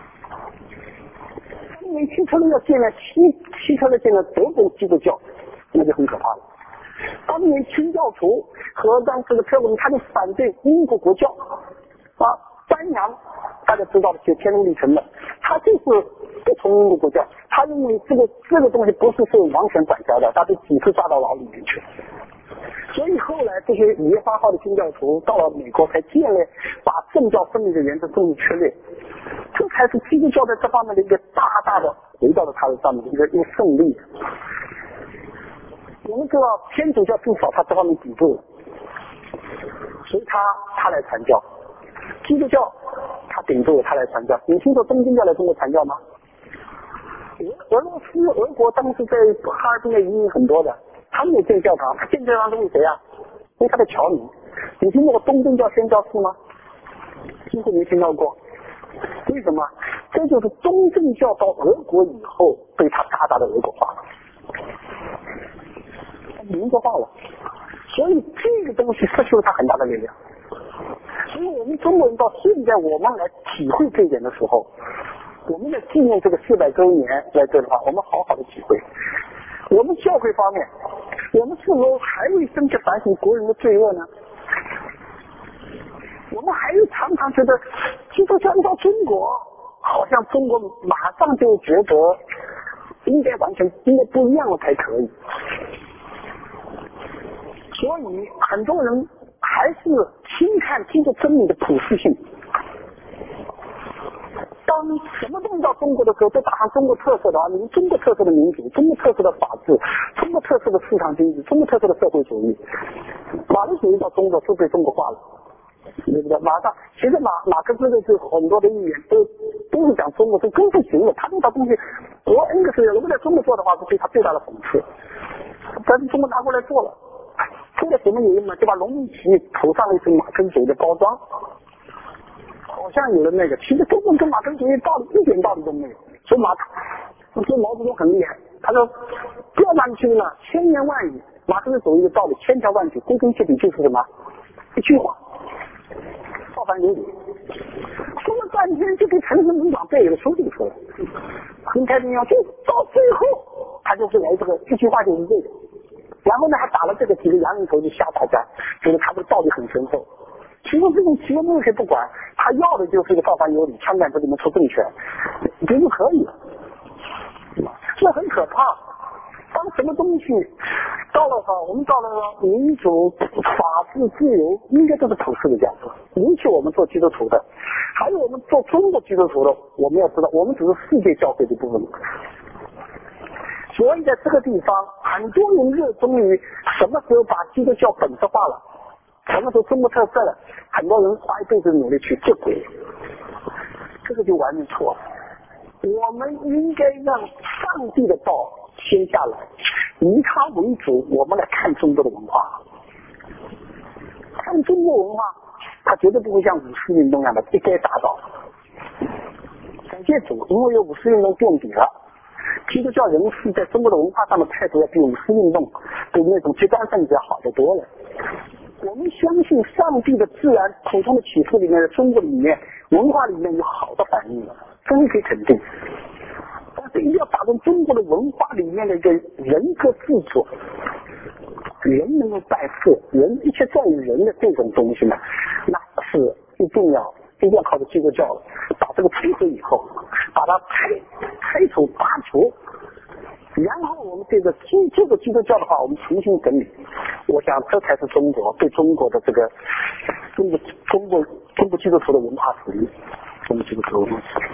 因为希特勒要建立希希特勒建立德国基督教，那就很可怕了。当年清教徒和当时的特文，他就反对英国国教啊，丹阳大家知道的写天路历程的，他就是不从英国国教，他认为这个这个东西不是受王权管辖的，他被几次抓到牢里面去。所以后来这些耶和华号的新教徒到了美国，才建立把政教分离的原则终于确立，这才是基督教在这方面的一个大大的回到了他的上面的一个一个胜利。 我们知道天主教至少他这方面抵住了，所以他他来传教。基督教他顶住了，他来传教。你听说东正教来中国传教吗？俄俄罗斯、俄国当时在哈尔滨的移民很多的，他们也建教堂，他建教堂是为谁啊？因为他的侨民。你听说过东正教宣教士吗？几乎没听到过。为什么？这就是东正教到俄国以后被他大大的俄国化了，民族化了，所以这个东西失去了它很大的力量。所以我们中国人到现在我们来体会这一点的时候，我们在纪念这个四百周年来这的话，我们好好的体会。我们教会方面，我们是否还未深切反省国人的罪恶呢？我们还是常常觉得基督教到中国，好像中国马上就觉得应该完全应该不一样了才可以。所以很多人还是轻看基督真理的普世性。当什么东西到中国的时候，都打上中国特色的啊，你中国特色的民主，中国特色的法治，中国特色的市场经济，中国特色的社会主义。马克思主义到中国是被中国化了，对不对？马上，其实马马克思的是很多的议员都都是讲中国，是更不行了。他这套东西，我恩格斯如果在中国做的话，是对他最大的讽刺。但是中国拿过来做了，做了什么原因呢？就把农民起义涂上了一层马克思主义的包装。好像有了那个，其实根本跟马克思主义道理一点道理都没有。所以马，所以毛泽东很厉害，他说不要哪里去了，千言万语，马克思主义的道理千条万句，归根结底就是什么？一句话，造反有理。说了半天就给陈胜农场背了书记出来，很开心啊，就到最后他就是来这个一句话就是这个，然后呢还打了这个几个洋人头就吓大家，觉得他的道理很深厚。其实这种企业目可以不管，他要的就是一个造反有理，枪杆子里面出政权，这就可以了，这很可怕。当什么东西到了哈，我们到了民主、法治、自由，应该都是普世的价值。尤其我们做基督徒的，还有我们做中国基督徒的，我们要知道，我们只是世界教会的部分。所以在这个地方，很多人热衷于什么时候把基督教本质化了。什么时候中国特色了？很多人花一辈子努力去接轨，这个就完全错了。我们应该让上帝的道先下来，以他为主，我们来看中国的文化。看中国文化，它绝对不会像五四运动一样的一概打倒。感谢主，因为有五四运动垫底了，基督教人士在中国的文化上的态度要比五四运动对那种极端分子要好得多了。我们相信上帝的自然普通的启示里面，中国里面文化里面有好的反应了，这是可以肯定。但是一定要打动中国的文化里面的一个人格自主，人能够拜父，人一切在于人的这种东西呢，那是一定要一定要靠着基督教了。把这个摧毁以后，把它拆拆除拔除。然后我们这个基这个基督教的话，我们重新整理，我想这才是中国对中国的这个中国中国中国基督徒的文化主义，中国基督徒的文化主义。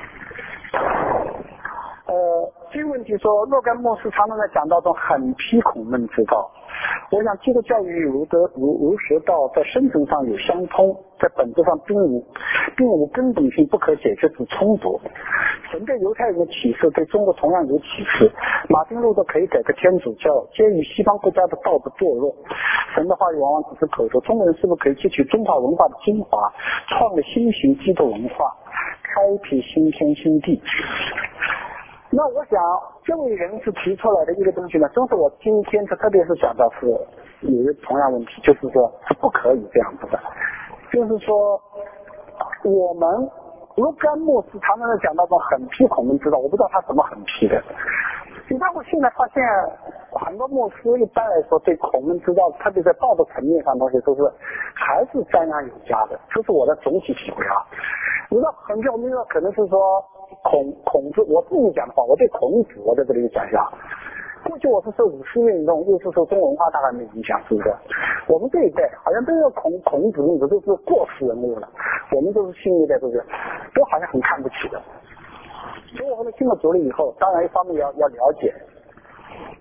呃，这个问题说，若干牧师常常在讲道中很批孔孟之道。我想基督教与儒德儒儒学道在深层上有相通，在本质上并无并无根本性不可解决之冲突。神对犹太人的启示对中国同样有启示。马丁路德可以改革天主教，鉴于西方国家的道德堕落，神的话语往往只是口头。中国人是不是可以汲取中华文化的精华，创立新型基督文化，开辟新天新地？那我想这位人是提出来的一个东西呢，正是我今天特别是讲到是有一个同样问题，就是说是不可以这样子的，就是说我们若干牧师常常在讲到这种很批孔孟之道，我不知道他怎么很批的。你看我现在发现很多牧师一般来说对孔孟之道，特别在道德层面上东西都是还是瞻仰有加的，这是我的总体体会啊。你知道很多我们可能是说孔孔子，我自己讲的话，我对孔子我在这里讲一下。过去我是受五四运动，又是受中文化大概没影响，是不是？我们这一代好像都要孔孔子那个都是过时人物了，我们都是新一代，都是都好像很看不起的。所以我后来进了主了以后，当然一方面要要了解，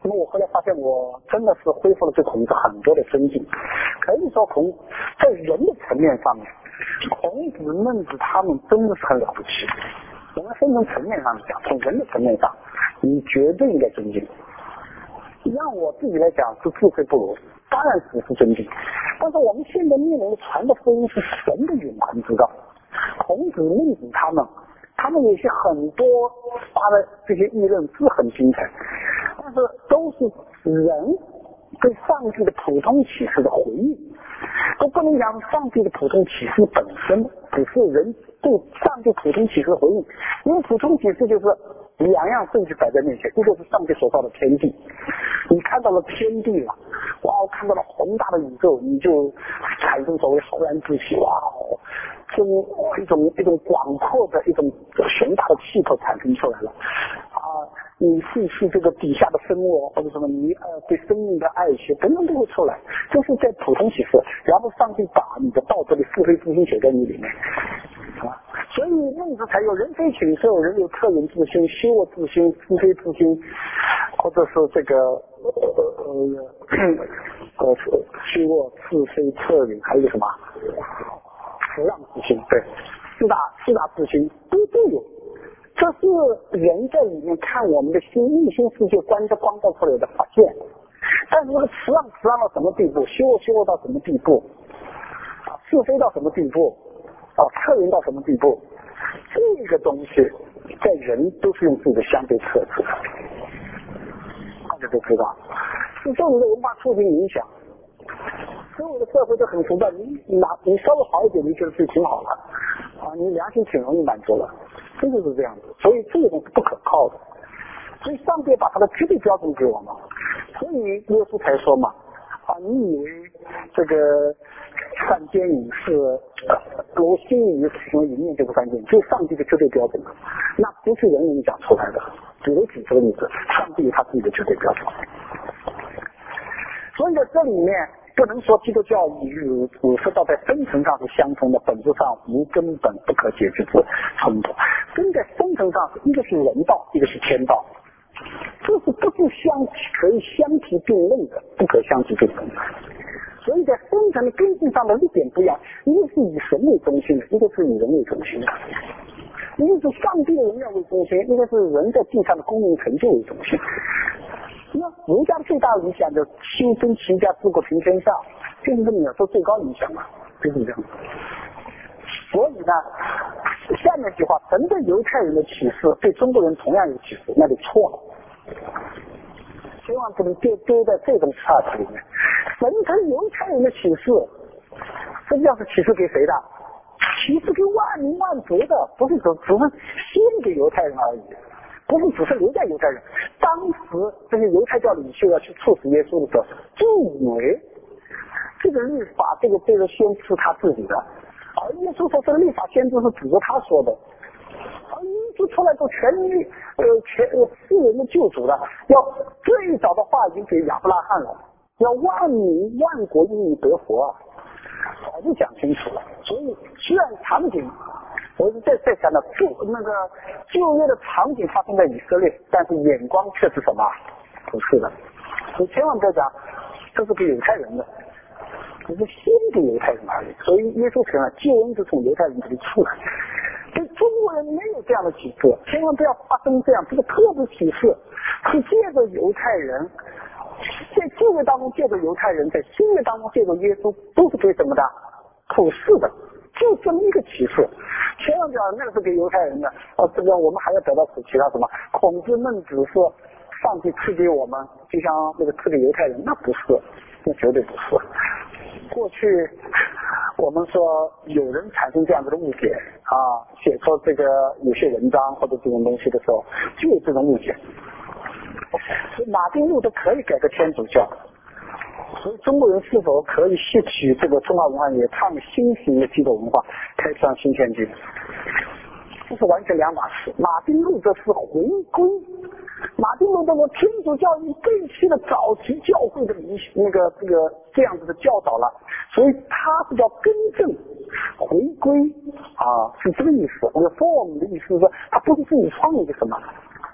那么我后来发现，我真的是恢复了对孔子很多的尊敬。可以说孔在人的层面上面，孔子、孟子他们真的是很了不起。我们分成层面上讲，从人的层面上，你绝对应该尊敬。让我自己来讲是自愧不如，当然只是尊敬。但是我们现在面临的传的福音是神的永恒之道，孔子、孟子他们。他们有些很多发的这些议论是很精彩，但是都是人对上帝的普通启示的回应，都不能讲上帝的普通启示本身，只是人对上帝普通启示的回应。因为普通启示就是两样东西摆在面前，一个是上帝所造的天地，你看到了天地了，哇，我看到了宏大的宇宙，你就产生所谓浩然之气，哇，这一种一种广阔的一种雄大的气魄产生出来了啊！你细细这个底下的生物或者什么，你呃对生命的爱惜等等都会出来，这是在普通启示。然后上帝把你的道德的是非之心写在你里面啊，所以孟子才有人非禽兽，人有恻隐之心、羞恶之心、是非之心，或者是这个呃呃呃羞恶、是非、恻隐，还有什么？不让之心，对，四大四大之心都都有，这是人在里面看我们的心内心世界观的光照出来的发现。但是这个慈让慈让到什么地步，羞恶羞恶到什么地步，啊，是非到什么地步，啊，恻隐到什么地步，这个东西在人都是用自己的相对特质，大家都知道，是受你的文化促进影响。所有的社会都很浮躁，你你拿你稍微好一点，你觉得自己挺好了啊，你良心挺容易满足了，真的是这样子。所以这个东西不可靠的，所以上帝把他的绝对标准给我们，所以耶稣才说嘛啊，你以为这个犯奸淫是呃我心里使用淫念就不犯奸，这是上帝的绝对标准，那不是人能讲出来的。比如举这个例子，上帝有他自己的绝对标准。所以在这里面不能说基督教与儒释道在深层上是相同的，本质上无根本不可解决之冲突。跟在深层上，一个是人道，一个是天道，这是不是相可以相提并论的，不可相提并论的。所以在深层的根基上的一点不一样，一个是以神为中心的，一个是以人为中心的。一个是上帝的荣耀为中心，一个是人在地上的功名成就为中心。那儒家最大的理想就是修身齐家治国平天下，就是这么讲说最高理想嘛，就是这样。所以呢，下面一句话，神对犹太人的启示对中国人同样有启示，那就错了。千万不能丢丢在这种岔子里面。神对犹太人的启示，实际上是启示给谁的？启示给万民万族的，不是只只是先给犹太人而已。不是只是留在犹太人，当时这些犹太教领袖要去处死耶稣的时候，就以为这个律法这个这个先知是他自己的，而耶稣说这个律法先知是指着他说的，而耶稣出来做全呃全呃世人的救主了，要最早的话已经给亚伯拉罕了，要万民万国因你得福啊，早就讲清楚了。所以虽然场景。我是在在讲的旧那个旧约的场景发生在以色列，但是眼光却是什么？不是的，你千万不要讲这是给犹太人的，只是先给犹太人而已。所以耶稣承认救恩是从犹太人这里出来，对中国人没有这样的启示，千万不要发生这样这个特别启示是借着犹太人，在旧约当中借着犹太人，在新约当中借着耶稣，都是给什么的？普世的。就这么一个启示，千万不要那个是给犹太人的啊！这个我们还要得到其他什么孔子孟子是上帝赐给我们，就像那个赐给犹太人，那不是，那绝对不是。过去我们说有人产生这样子的误解啊，写出这个有些文章或者这种东西的时候，就有这种误解。所以马丁路德可以改革天主教。所以中国人是否可以吸取这个中华文化，也创新型的基督文化，开创新天地？这是完全两码事。马丁路德是回归，马丁路德说天主教已背弃了早期教会的迷那个这个这样子的教导了，所以他是叫更正回归啊，是这个意思。reform 的意思是说，他不是自己创一个什么，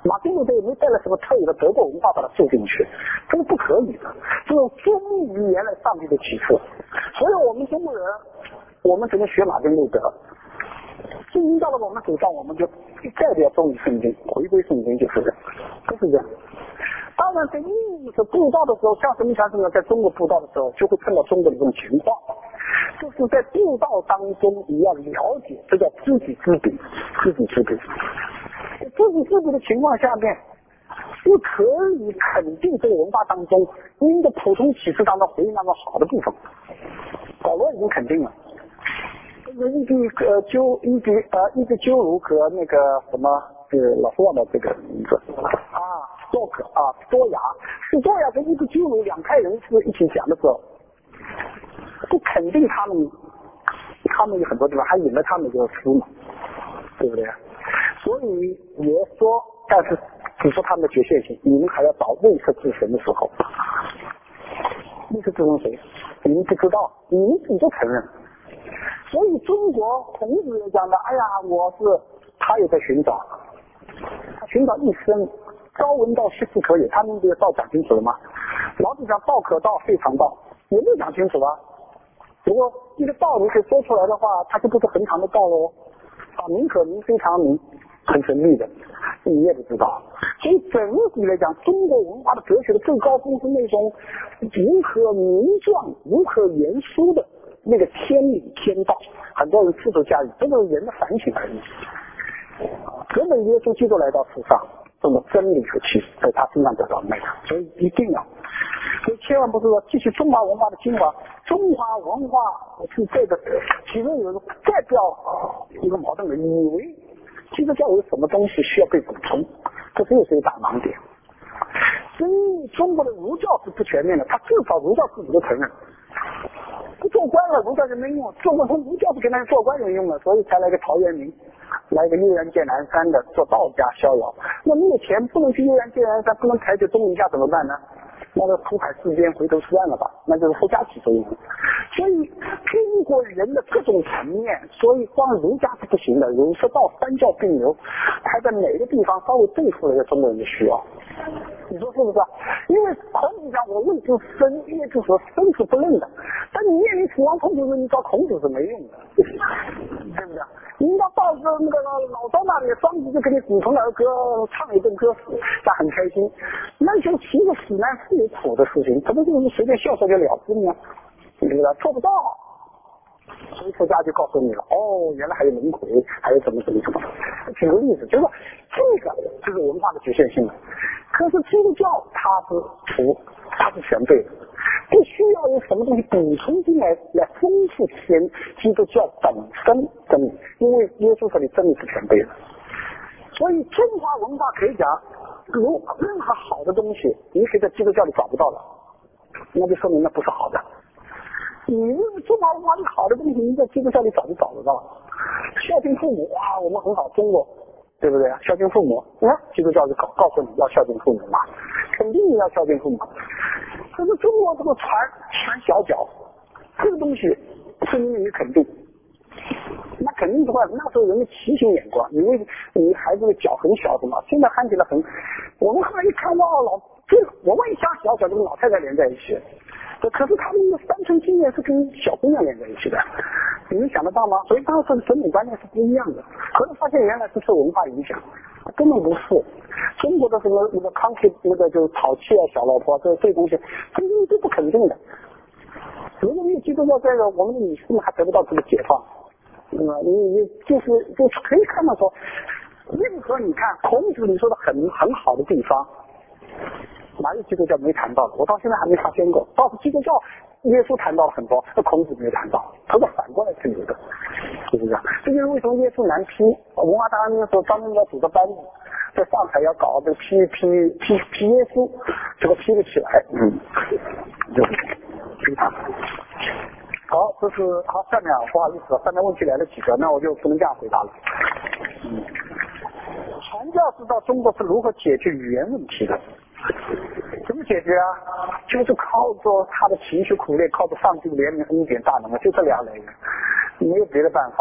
马丁路德也没带来什么特有的德国文化把它注进去，这是不可以的，这种遵义于原来上帝的启示。所以我们中国人，我们只能学马丁路德，圣经到了我们手上，我们就一概不要忠于圣经，回归圣经，就是这样，就是这样。当然，在意义是布道的时候，像什么像什么，在中国布道的时候，就会碰到中国的这种情况，就是在布道当中，你要了解，这叫知己知彼，知己知彼。知己知彼的情况下面，是可以肯定这个文化当中，因的普通启示当中回应当中好的部分。保罗已经肯定了。一比呃鸠一比呃一比鸠儒和那个什么呃老是忘了这个名字啊多可啊多雅是多雅跟一比鸠儒两派人士一起讲的时候，不肯定他们他们有很多地方还引了他们这个书嘛，对不对？所以也说，但是指出他们的局限性，你们还要找未测之神的时候，未测之神谁？你们不知道，你们自己都承认。所以中国孔子也讲的，哎呀，我是他也在寻找，他寻找一生，朝闻道夕死可也，他们这个道讲清楚了吗？老子讲道可道非常道，也没有讲清楚啊。如果一个道你可以说出来的话，它就不是恒常的道喽。啊，名可名非常名，很神秘的，你也不知道。所以整体来讲，中国文化的哲学的最高峰是那种如何名状、如何言说的那个天理天道，很多人自作加语，这个人的反省而已。根本耶稣基督来到世上，这种真理和启示在他身上得到美，所以一定要，所以千万不是说继续中华文化的精华，中华文化是这个，其中有一个再不要一个矛盾的，以为基督教有什么东西需要被补充，这是又是一个大盲点。所以中国的儒教是不全面的，他至少儒教自己都承认。不做官了，儒教就没用，做官从儒教不给他做官有用了，所以才来个陶渊明，来个悠然见南山的做道家逍遥。那没有钱不能去悠然见南山，不能采取东篱下怎么办呢？那个苦海四边回头是岸了吧，那就是附加起作用。所以中国人的各种层面，所以光儒家是不行的，儒释道三教并流，还在每个地方稍微对付了一个中国人的需要。你说是不是？因为孔子讲我谓之生，业之所生是不认的，但你面临楚王孔子时，你找孔子是没用的，对不对？你到到那个老庄那里，庄子就给你鼓成儿歌，唱一顿歌词，他很开心。那就其实死难是有苦的事情，他不就是随便笑笑就了之吗？对不对？做不到。所以佛家就告诉你了，哦，原来还有轮回，还有怎么怎么怎么。举个例子，就是说这个就是文化的局限性了。可是基督教它是图，它是全备的，不需要有什么东西补充进来来丰富前基督教本身真理，因为耶稣这里真理是全备的。所以中华文化可以讲，如任何好的东西，你可以在基督教里找不到的，那就说明那不是好的。你认为中华文化里好的东西，你在基督教里早就找得到。孝敬父母，哇，我们很好，中国，对不对？孝敬父母，啊，基督教就告告诉你要孝敬父母嘛，肯定你要孝敬父母。可是中国这个传传小脚，这个东西是因为你肯定，那肯定的话，那时候人的奇形眼光，因为你孩子的脚很小的嘛，现在看起来很，我们后来一看，哇，老这我们一家小小就跟老太太连在一起。可是他们的三层经验是跟小姑娘连在一起的，你们想得到吗？所以当时的审美观念是不一样的。后来发现原来是受文化影响，根本不是。中国的什么那个 concrete 那个就是淘气啊、小老婆这这东西，这些都不肯定的。如果没有基督教这个，我们的女性还得不到这个解放。那么你你就是就是可以看到说，任何你看孔子你说的很很好的地方。哪有基督教没谈到的？我到现在还没发现过。倒是基督教，耶稣谈到了很多，那孔子没有谈到，他是反过来是有的，是不是？这就是为什么耶稣难批。文化大革命的时候，张宗要组织班子，在上海要搞这个批批批批耶稣，这个批不起来，嗯，就批他。好，这是好，下面不好意思，下面问题来了几个，那我就不能这样回答了。嗯，传教士到中国是如何解决语言问题的？怎么解决啊？就是靠着他的情绪苦练，靠着上帝怜悯恩典大能啊，就这两类人，没有别的办法。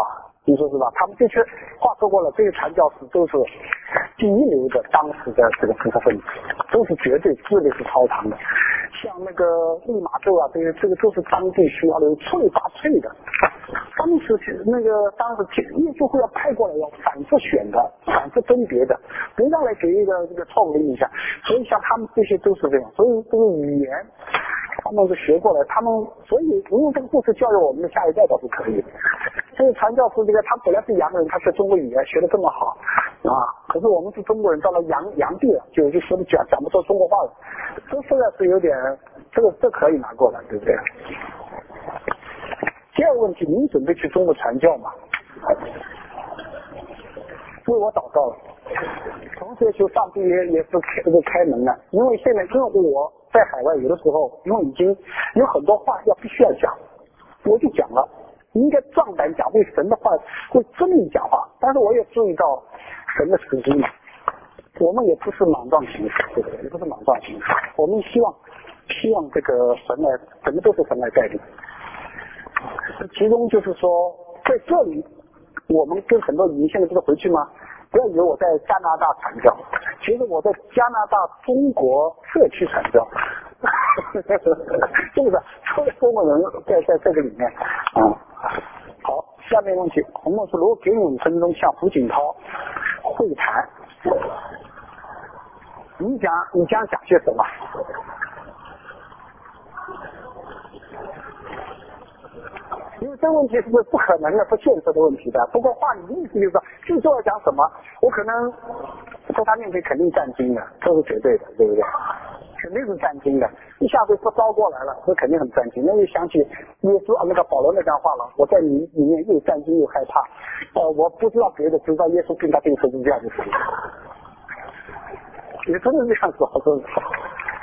你说是吧？他们这些话说过了，这些传教士都是第一流的当时的这个知识分子，都是绝对智力是超常的。像那个利马州啊，这些这个都是当地需要的翠拔萃的。当时那个当时耶稣会要派过来，要反复选的，反复甄别的，不让来给一个这个错误的印象。所以像他们这些都是这样，所以这个语言他们是学过来，他们所以用这个故事教育我们的下一代倒是可以。这个传教士这个他本来是洋人，他学中国语言学得这么好啊，可是我们是中国人，到了洋洋地了，就就说的讲讲不出中国话了，这实在是有点这个这可以拿过来，对不对？第二个问题，您准备去中国传教吗？为我祷告了，同时求上帝也也是开这个开门了，因为现在因为我在海外有的时候，因为已经有很多话要必须要讲，我就讲了，应该壮胆讲，为神的话，为真理讲话，但是我也注意到神的时机嘛，我们也不是莽撞行事，对不对？也不是莽撞行事，我们希望希望这个神来，什么都是神来带领。其中就是说，在这里，我们跟很多你现在不是回去吗？不要以为我在加拿大传教，其实我在加拿大中国社区传教，是不是？所有中国人在在这个里面啊、嗯。好，下面问题，洪牧师，如果给你五分钟向胡锦涛会谈，你讲你将讲些什么？因为这个问题是不可能的、不现实的问题的。不过话你的意思就是说，最重要讲什么，我可能在他面前肯定战惊的，这是绝对的，对不对？肯定是战惊的。一下子不招过来了，这肯定很战惊。那又想起耶稣啊，那个保罗那段话了，我在里里面又战惊又害怕。呃，我不知道别的，只知道耶稣跟他定十字架就是了。也真的这样子，好真好。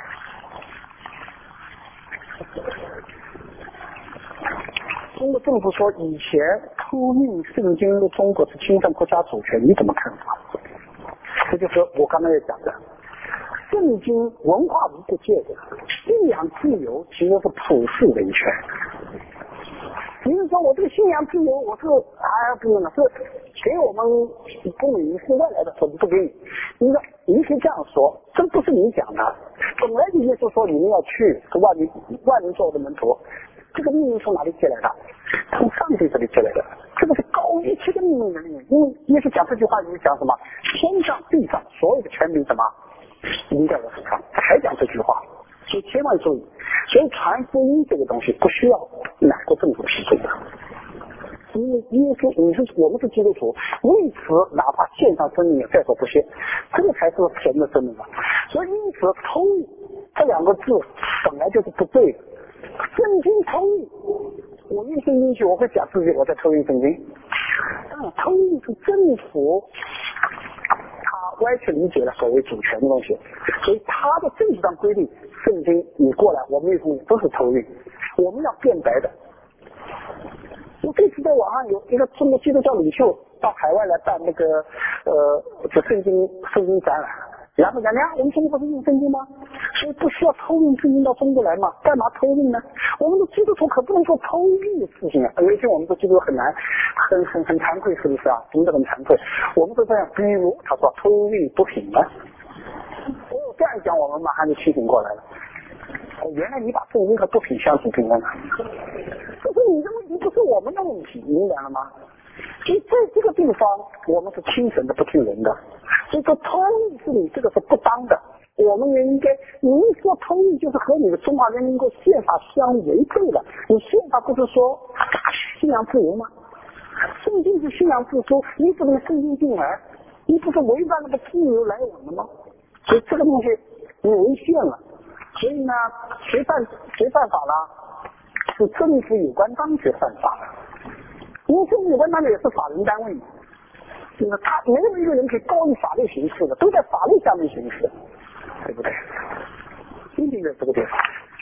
中国政府说以前偷运圣经的中国是侵犯国家主权，你怎么看法？这就是我刚才也讲的，圣经文化无国界的，信仰自由其实是普世人权。你是说我这个信仰自由，我是哎不能了，是给我们公民是外来的，我不给你。你说你可以这样说，这不是你讲的，本来你就说你们要去是万民万民做我的门徒。这个命令从哪里借来的？从上帝这里借来的。这个是高一切的命令的命令。因为耶稣讲这句话，你讲什么？天上地上所有的权柄什么？临在我手上。他还讲这句话，所以千万注意。所以传福音这个东西不需要哪个政府批准的。因为耶稣，你是我们是基督徒，为此哪怕献上生命也在所不惜，这个才是神的生命嘛。所以因此偷这两个字本来就是不对的。圣经偷运，我运圣经去，我会讲自己我在偷运圣经。但偷运是政府他歪曲理解了所谓主权的东西，所以他的政治上规定，圣经你过来，我们运圣都是偷运，我们要辩白的。我这次在网上有一个中国基督教领袖到海外来办那个呃这圣经圣经展览。然后讲呀，我们中国不是用圣经吗？所以不需要偷运圣经到中国来嘛？干嘛偷运呢？我们的基督徒可不能说偷运的事情啊！有一些我们的基督徒很难，很很很惭愧，是不是啊？我们都很惭愧。我们都这样，比如他说偷运不品啊，哦，这样讲我们马上就清醒过来了。哦，原来你把圣经和不品相提并论了，这是你的问题，不是我们的问题，明白了吗？所以在这个地方，我们是听神的，不听人的。所以说偷运是你这个是不当的，我们也应该，你一说偷运就是和你的中华人民共和国宪法相违背了。你宪法不是说信仰自由吗？圣经是信仰自由，你怎么圣经进来？你不是违反那个自由来往的吗？所以这个东西你违宪了。所以呢，谁犯谁犯法了？是政府有关当局犯法了。因为政府有关当局也是法人单位嘛。就是他没有一个人可以高于法律形式的，都在法律下面行事，对不对？仅仅在这个地方。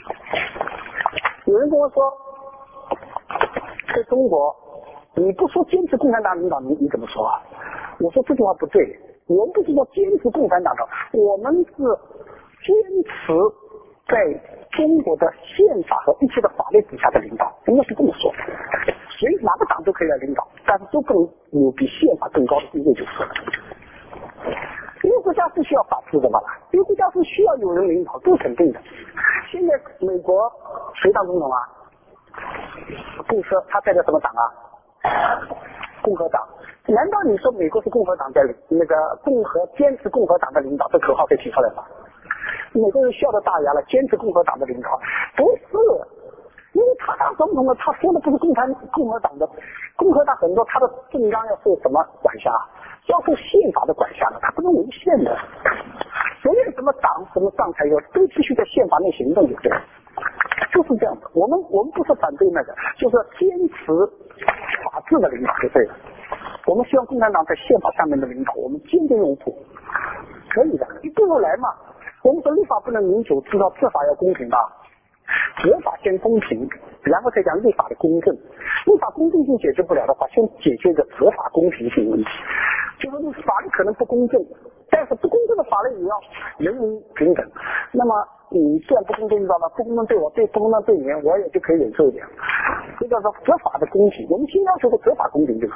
有人跟我说，在中国，你不说坚持共产党领导，你你怎么说啊？我说这句话不对，我们不是说坚持共产党的，我们是坚持在中国的宪法和一切的法律底下的领导，应该是这么说。所以哪个党都可以来领导，但是都不能有比宪法更高的地位就是了。一个国家是需要法治的嘛，一个国家是需要有人领导，这是肯定的。现在美国谁当总统啊？布什，他代表什么党啊？共和党。难道你说美国是共和党在那个共和坚持共和党的领导，这口号可以提出来吗？美国人笑得大牙了，坚持共和党的领导，不是，因为他当总统了，他说的不是共产共和党的，共和党很多他的政纲要受什么管辖？要受宪法的管辖的，他不能违宪的。所有什么党什么上台以后，都必须在宪法内行动，对不对？就是这样的。我们我们不是反对那个，就是坚持法治的领导就对了。我们希望共产党在宪法下面的领导，我们坚决拥护，可以的，一步步来嘛。我们说立法不能民主，至少执法要公平吧。合法先公平，然后再讲立法的公正。立法公正性解决不了的话，先解决个合法公平性问题。就是你法律可能不公正，但是不公正的法律也要人人平等。那么你既然不公正，你知道吗？不公正对我，对不公正对你，我也就可以忍受一点。这叫做合法的公平。我们先要求的合法公平就是。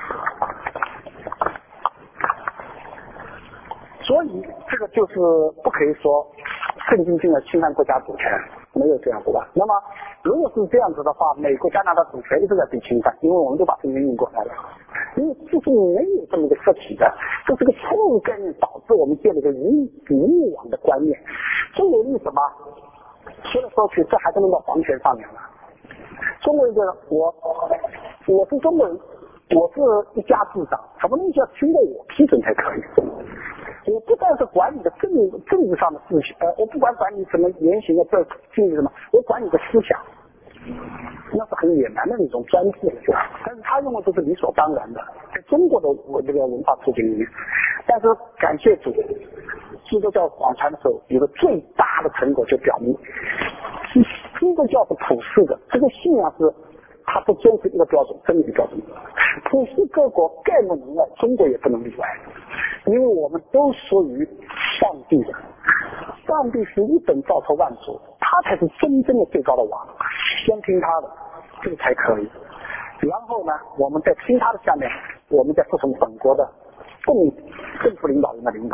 所以这个就是不可以说圣经进来侵犯国家主权，没有这样子吧？那么如果是这样子的话，美国、加拿大主权一直在被侵犯，因为我们都把圣经引过来了。因为这是没有这么一个实体的，这是个错误概念，导致我们建立一个以以物往的观念。中国人什么？说来说去，这还是弄到皇权上面了。中国人的我，我是中国人，我是一家之长，什么东西要经过我批准才可以。我不但是管你的政政治上的事情，呃，我不管管你什么言行啊，这经济什么，我管你的思想，那是很野蛮的那种专制的，是吧？但是他认为这是理所当然的，在中国的我这个文化处境里面。但是感谢主，基督教广传的时候，有个最大的成果就表明，基督教是普世的，这个信仰是。它不坚持一个标准，真理的标准。普世各国概不能外，中国也不能例外，因为我们都属于上帝的。上帝是一本造出万族，他才是真正的最高的王，先听他的，这个才可以。然后呢，我们在听他的下面，我们再服从本国的共政府领导人的领导。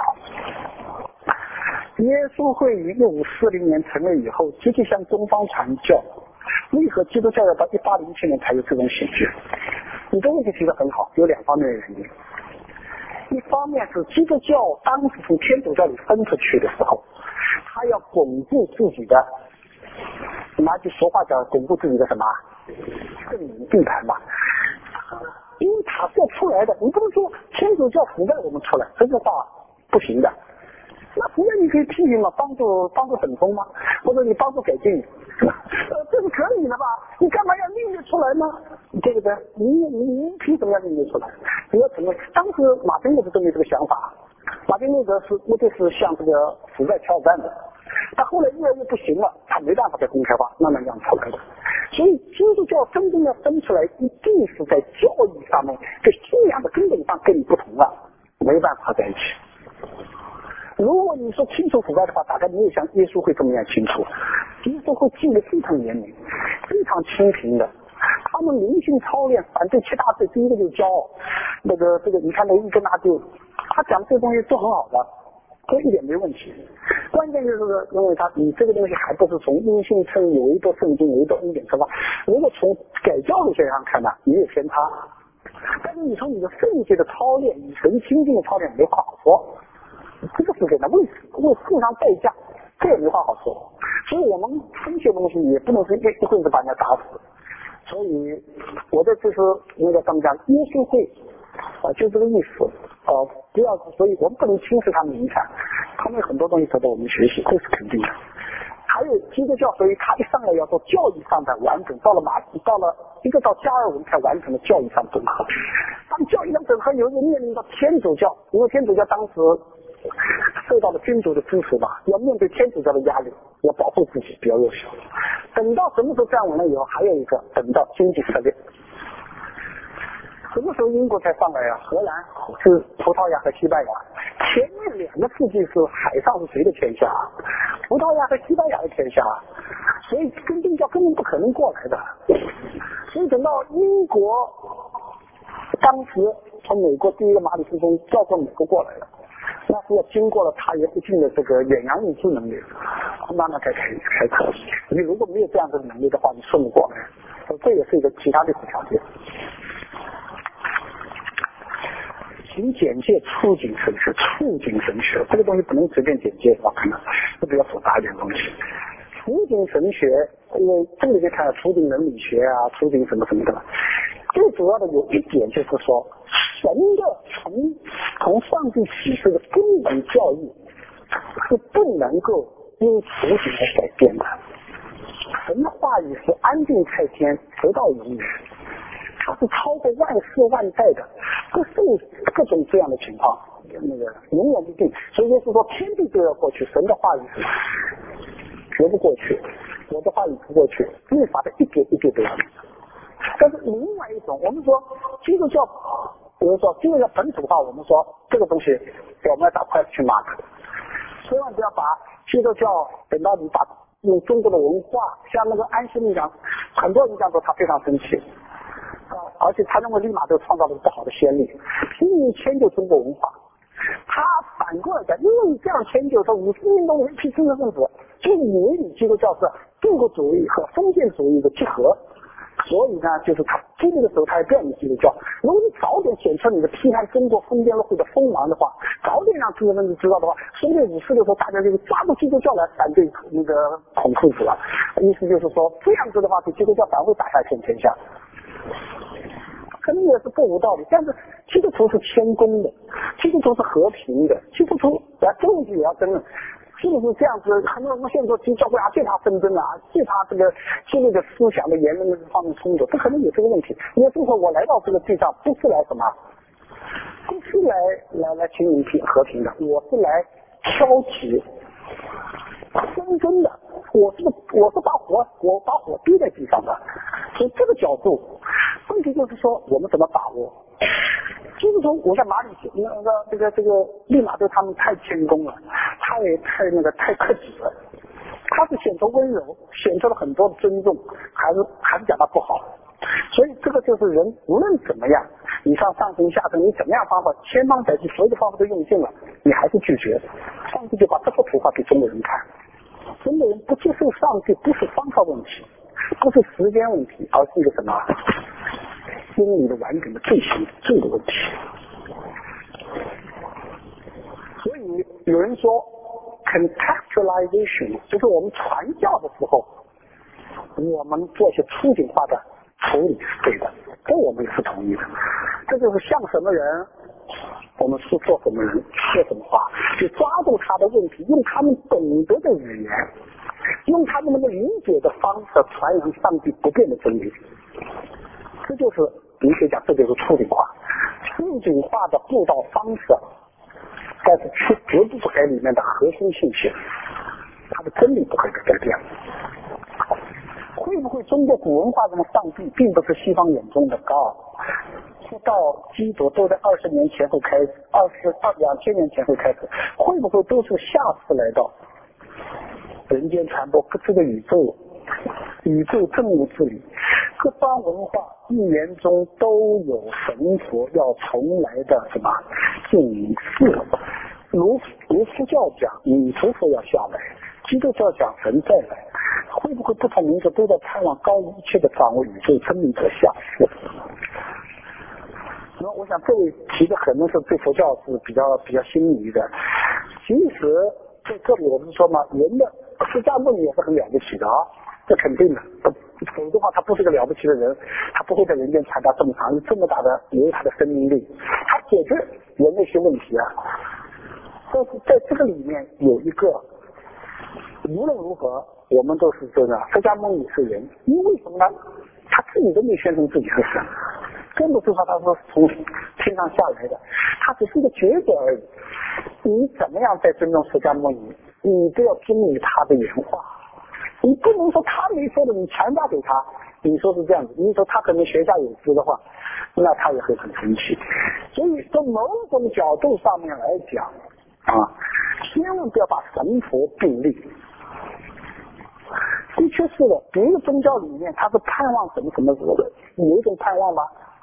耶稣会于一五四零年成立以后，积极向东方传教。为何基督教要到一八零七年才有这种显现？你的问题提得很好，有两方面的原因。一方面是基督教当时从天主教里分出去的时候，他要巩固自己的，拿句俗话讲，巩固自己的什么正名地盘嘛。因为他是要出来的，你不能说天主教覆盖我们出来，这句话不行的。那不然你可以批评嘛，帮助帮助等风吗？或者你帮助改进，呃，这是可以的吧？你干嘛要另列出来呢？对不对？你你你凭什么要另列出来？你要承认，当时马丁路德都没这个想法，马丁路德是目的是向这个腐败挑战的，他后来越来越不行了，他没办法再公开化，慢慢让出来的。所以基督教真正要分出来，一定是在教义上面，在信仰的根本上跟你不同了，没办法在一起。如果你说清除腐败的话，大概没有像耶稣会这么样清楚。耶稣会纪律非常严明，非常清平的。他们灵性操练，反对七大罪，第一个就是骄傲。那个这个，你看那一根拿就，他讲的这个东西都很好的，这一点没问题。关键就是认为他，你这个东西还不是从因信称义、唯独圣经、唯独恩典出发。如果从改教路线上看呢，也有偏差。但是你从你的圣洁的操练、与神亲近的操练，没话好说。这个是给他为为付上代价，这也没话好说。所以我们分析东西也不能是一一棍子把人家打死。所以我的就是那个他们讲耶稣会啊，就这个意思啊，不要，所以我们不能轻视他们影响，他们有很多东西值得我们学习，这是肯定的。还有基督教，所以他一上来要做教义上的完整，到了马到了一个到加尔文才完成了教义上整合。当教义上整合，有一个面临到天主教，因为天主教当时受到了君主的支持吧，要面对天主教的压力，要保护自己比较弱小。等到什么时候站稳了以后，还有一个等到经济实力。什么时候英国才上来啊？荷兰是葡萄牙和西班牙，前面两个世纪是海上是谁的天下？葡萄牙和西班牙的天下，所以跟定教根本不可能过来的。所以等到英国当时从美国第一个马里斯从调过美国过来的，那是要经过了他也一定的这个远洋运输能力，慢慢才才才可以。你如果没有这样的能力的话，你顺不过来，这也是一个其他的条件。请简介触景神学，触景神学这个东西不能随便简介，我可能是比较复杂一点东西。触景神学，因为这里面看触景伦理学啊，触景什么什么的，最主要的有一点就是说，神的从从上帝启示的根本教育是不能够因处境而改变的。神的话语是安定在天，直到永远。它是超过万世万代的，各种各种这样的情况，那个永远不定。所以就是说，天地都要过去，神的话语是绝不过去，我的话语不过去，律法的一点一点都要。但是另外一种，我们说基督教，比如说基督教本土化，我们说这个东西我们要打筷子去骂它，千万不要把基督教等到你把用中国的文化，像那个安息日讲，很多人讲说他非常生气。而且他认为立马就创造了不好的先例，拼命迁就中国文化。他反过来讲，因为你这样迁就，说五四运动为批知识分子，就以为你基督教是帝国主义和封建主义的结合，所以呢，就是他经历的时候，他也不要你基督教。如果你早点显出你的批判中国封建论会的锋芒的话，早点让知识分子知道的话，说不定五四的时候大家就抓住基督教来反对那个孔夫子了。意思就是说，这样子的话，对基督教反而会打下天天下。可能也是不无道理，但是基督徒是谦恭的，基督徒是和平的，基督徒啊，这个问题也要争论。是不是这样子？很多人现在说基督教会啊，最怕纷争啊，最怕这个激烈的思想的言论的方面冲突，这可能也是个问题。因为就是说我来到这个地上，不是来什么，不是来来来请你平和平的，我是来挑起纷争的。我是我是把火我把火滴在地上的，从这个角度，问题就是说我们怎么把握？就是说，我像马里那个这个这个利玛对他们太谦恭了，他也太那个太克己了，他是显出温柔，显出了很多的尊重，还是还是讲他不好。所以这个就是人无论怎么样，你上上层下层，你怎么样方法，千方百计，所有的方法都用尽了，你还是拒绝。上帝就把这幅图画给中国人看。中国人不接受上帝，不是方法问题，不是时间问题，而是一个什么心理的完整的罪行罪的问题。所以有人说 contextualization 就是我们传教的时候，我们做一些出景化的处理是对的，这我们也是同意的。这就是像什么人，我们是做什么人说什么话，就抓住他的问题，用他们懂得的语言，用他们能够理解的方式传扬上帝不变的真理。这就是理学讲，这就是出景化。出景化的布道方式，但是绝绝不不改里面的核心信息，它的真理不可以改变。会不会中国古文化中的上帝并不是西方眼中的高？说到基督都在二十年前会开始，二十二两千年前会开始，会不会都是下次来到人间传播各自的宇宙，宇宙政务治理，各方文化一言中都有神佛要重来的什么警示？如如佛教讲女菩萨要下来，基督教讲神再来，会不会不同民族都在盼望高一切的掌握宇宙生命者下世？那我想这位提的可能是对佛教是比较比较心仪的。其实在这里我们说嘛，人的释迦牟尼也是很了不起的啊，这肯定的。否则的话，他不是个了不起的人，他不会在人间传达这么长这么大的有他的生命力，他解决人那些问题啊。但是在这个里面有一个，无论如何，我们都是这个释迦牟尼是人，因为什么呢？他自己都没宣称自己是神。根本不是说他是从天上下来的，他只是一个抉择而已。你怎么样在尊重释迦牟尼，你都要听你他的原话，你不能说他没说的你传达给他，你说是这样子，你说他可能学下有知的话，那他也会很生气。所以从某种角度上面来讲啊，千万不要把神佛并立。的确是的，别的宗教里面他是盼望什么什么什么的，有一种盼望吗？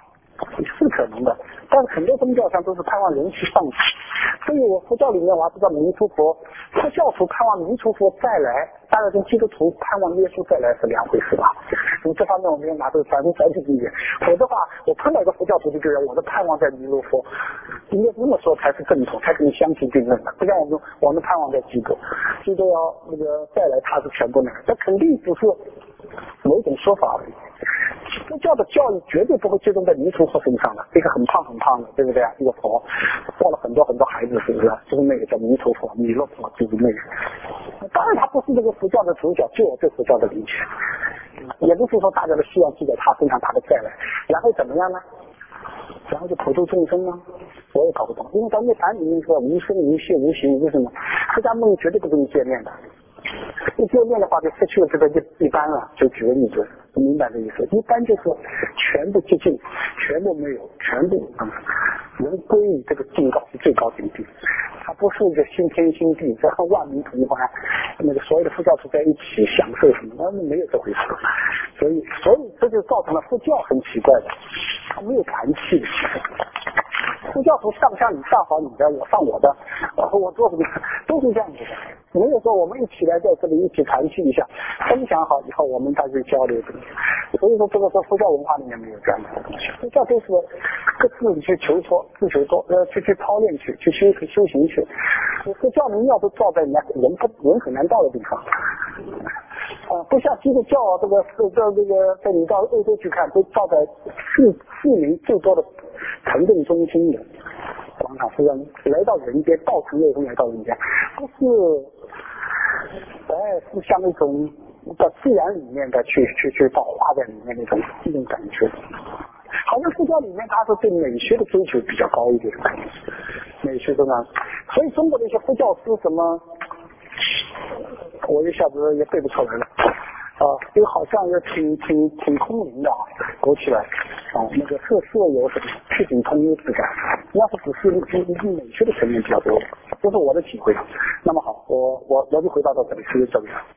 也是可能的。但是很多宗教上都是盼望人去上去，所以我佛教里面我还不知道弥陀佛，佛教徒盼望弥陀佛再来，大概跟基督徒盼望耶稣再来是两回事吧。所以这方面我们要拿出百分之百的经验，否则的话，我碰到一个佛教徒就觉得我的盼望在弥陀佛，应该这么说才是正统，才可以相提并论的。不像我们我们盼望在基督，基督要那个再来，他是全部能，这肯定只是某种说法而已。佛教的教育绝对不会集中在弥陀佛身上的，一个很胖很胖的，对不对啊？这个佛抱了很多很多孩子，是不是？就是那个叫弥陀佛、弥勒佛，就是那个。当然，他不是这个佛教的主角，就我对佛教的理解，也不是说大家的希望记在他身上，他的再来，然后怎么样呢？然后就普度众生呢？我也搞不懂，因为在涅槃里面说无声无息无形无什么，释迦牟尼绝对不跟你见面的。一见面的话就失去了这个一般了，就举个例子，明白这意思。一般就是全部接近，全部没有，全部嗯，人归于这个境高是最高境地，它不是一个新天新地，然后万民同欢，那个所有的佛教徒在一起享受什么，那没有这回事。所以，所以这就造成了佛教很奇怪的，它没有团契。佛教徒上下你上好你的，我上我的，然后我做什么都是这样子的。没有说我们一起来在这里一起团契一下，分享好以后我们再去交流。所以说这个在佛教文化里面没有这样的东西，佛教都是各自去求说，自求说，呃，去去操练去，去修修行去。佛教明庙都造在人家人不人很难到的地方。啊，不像基督教啊，这个这这这个，在你到欧洲去看，都造在市市民最多的城镇中心的广场，是让来到人间，道成肉身来到人间，不是，哎，是像那种在自然里面的去去去保化在里面那种那种感觉。好像佛教里面它是对美学的追求比较高一点，美学的呢，所以中国的一些佛教师什么。我一下子也背不出来了啊，这个好像也挺挺挺空灵的啊，勾起来啊，那个色色有什么赤景通幽之感，要是只是美学的层面比较多，这是我的体会。那么好，我我我就回答到这里，是这样。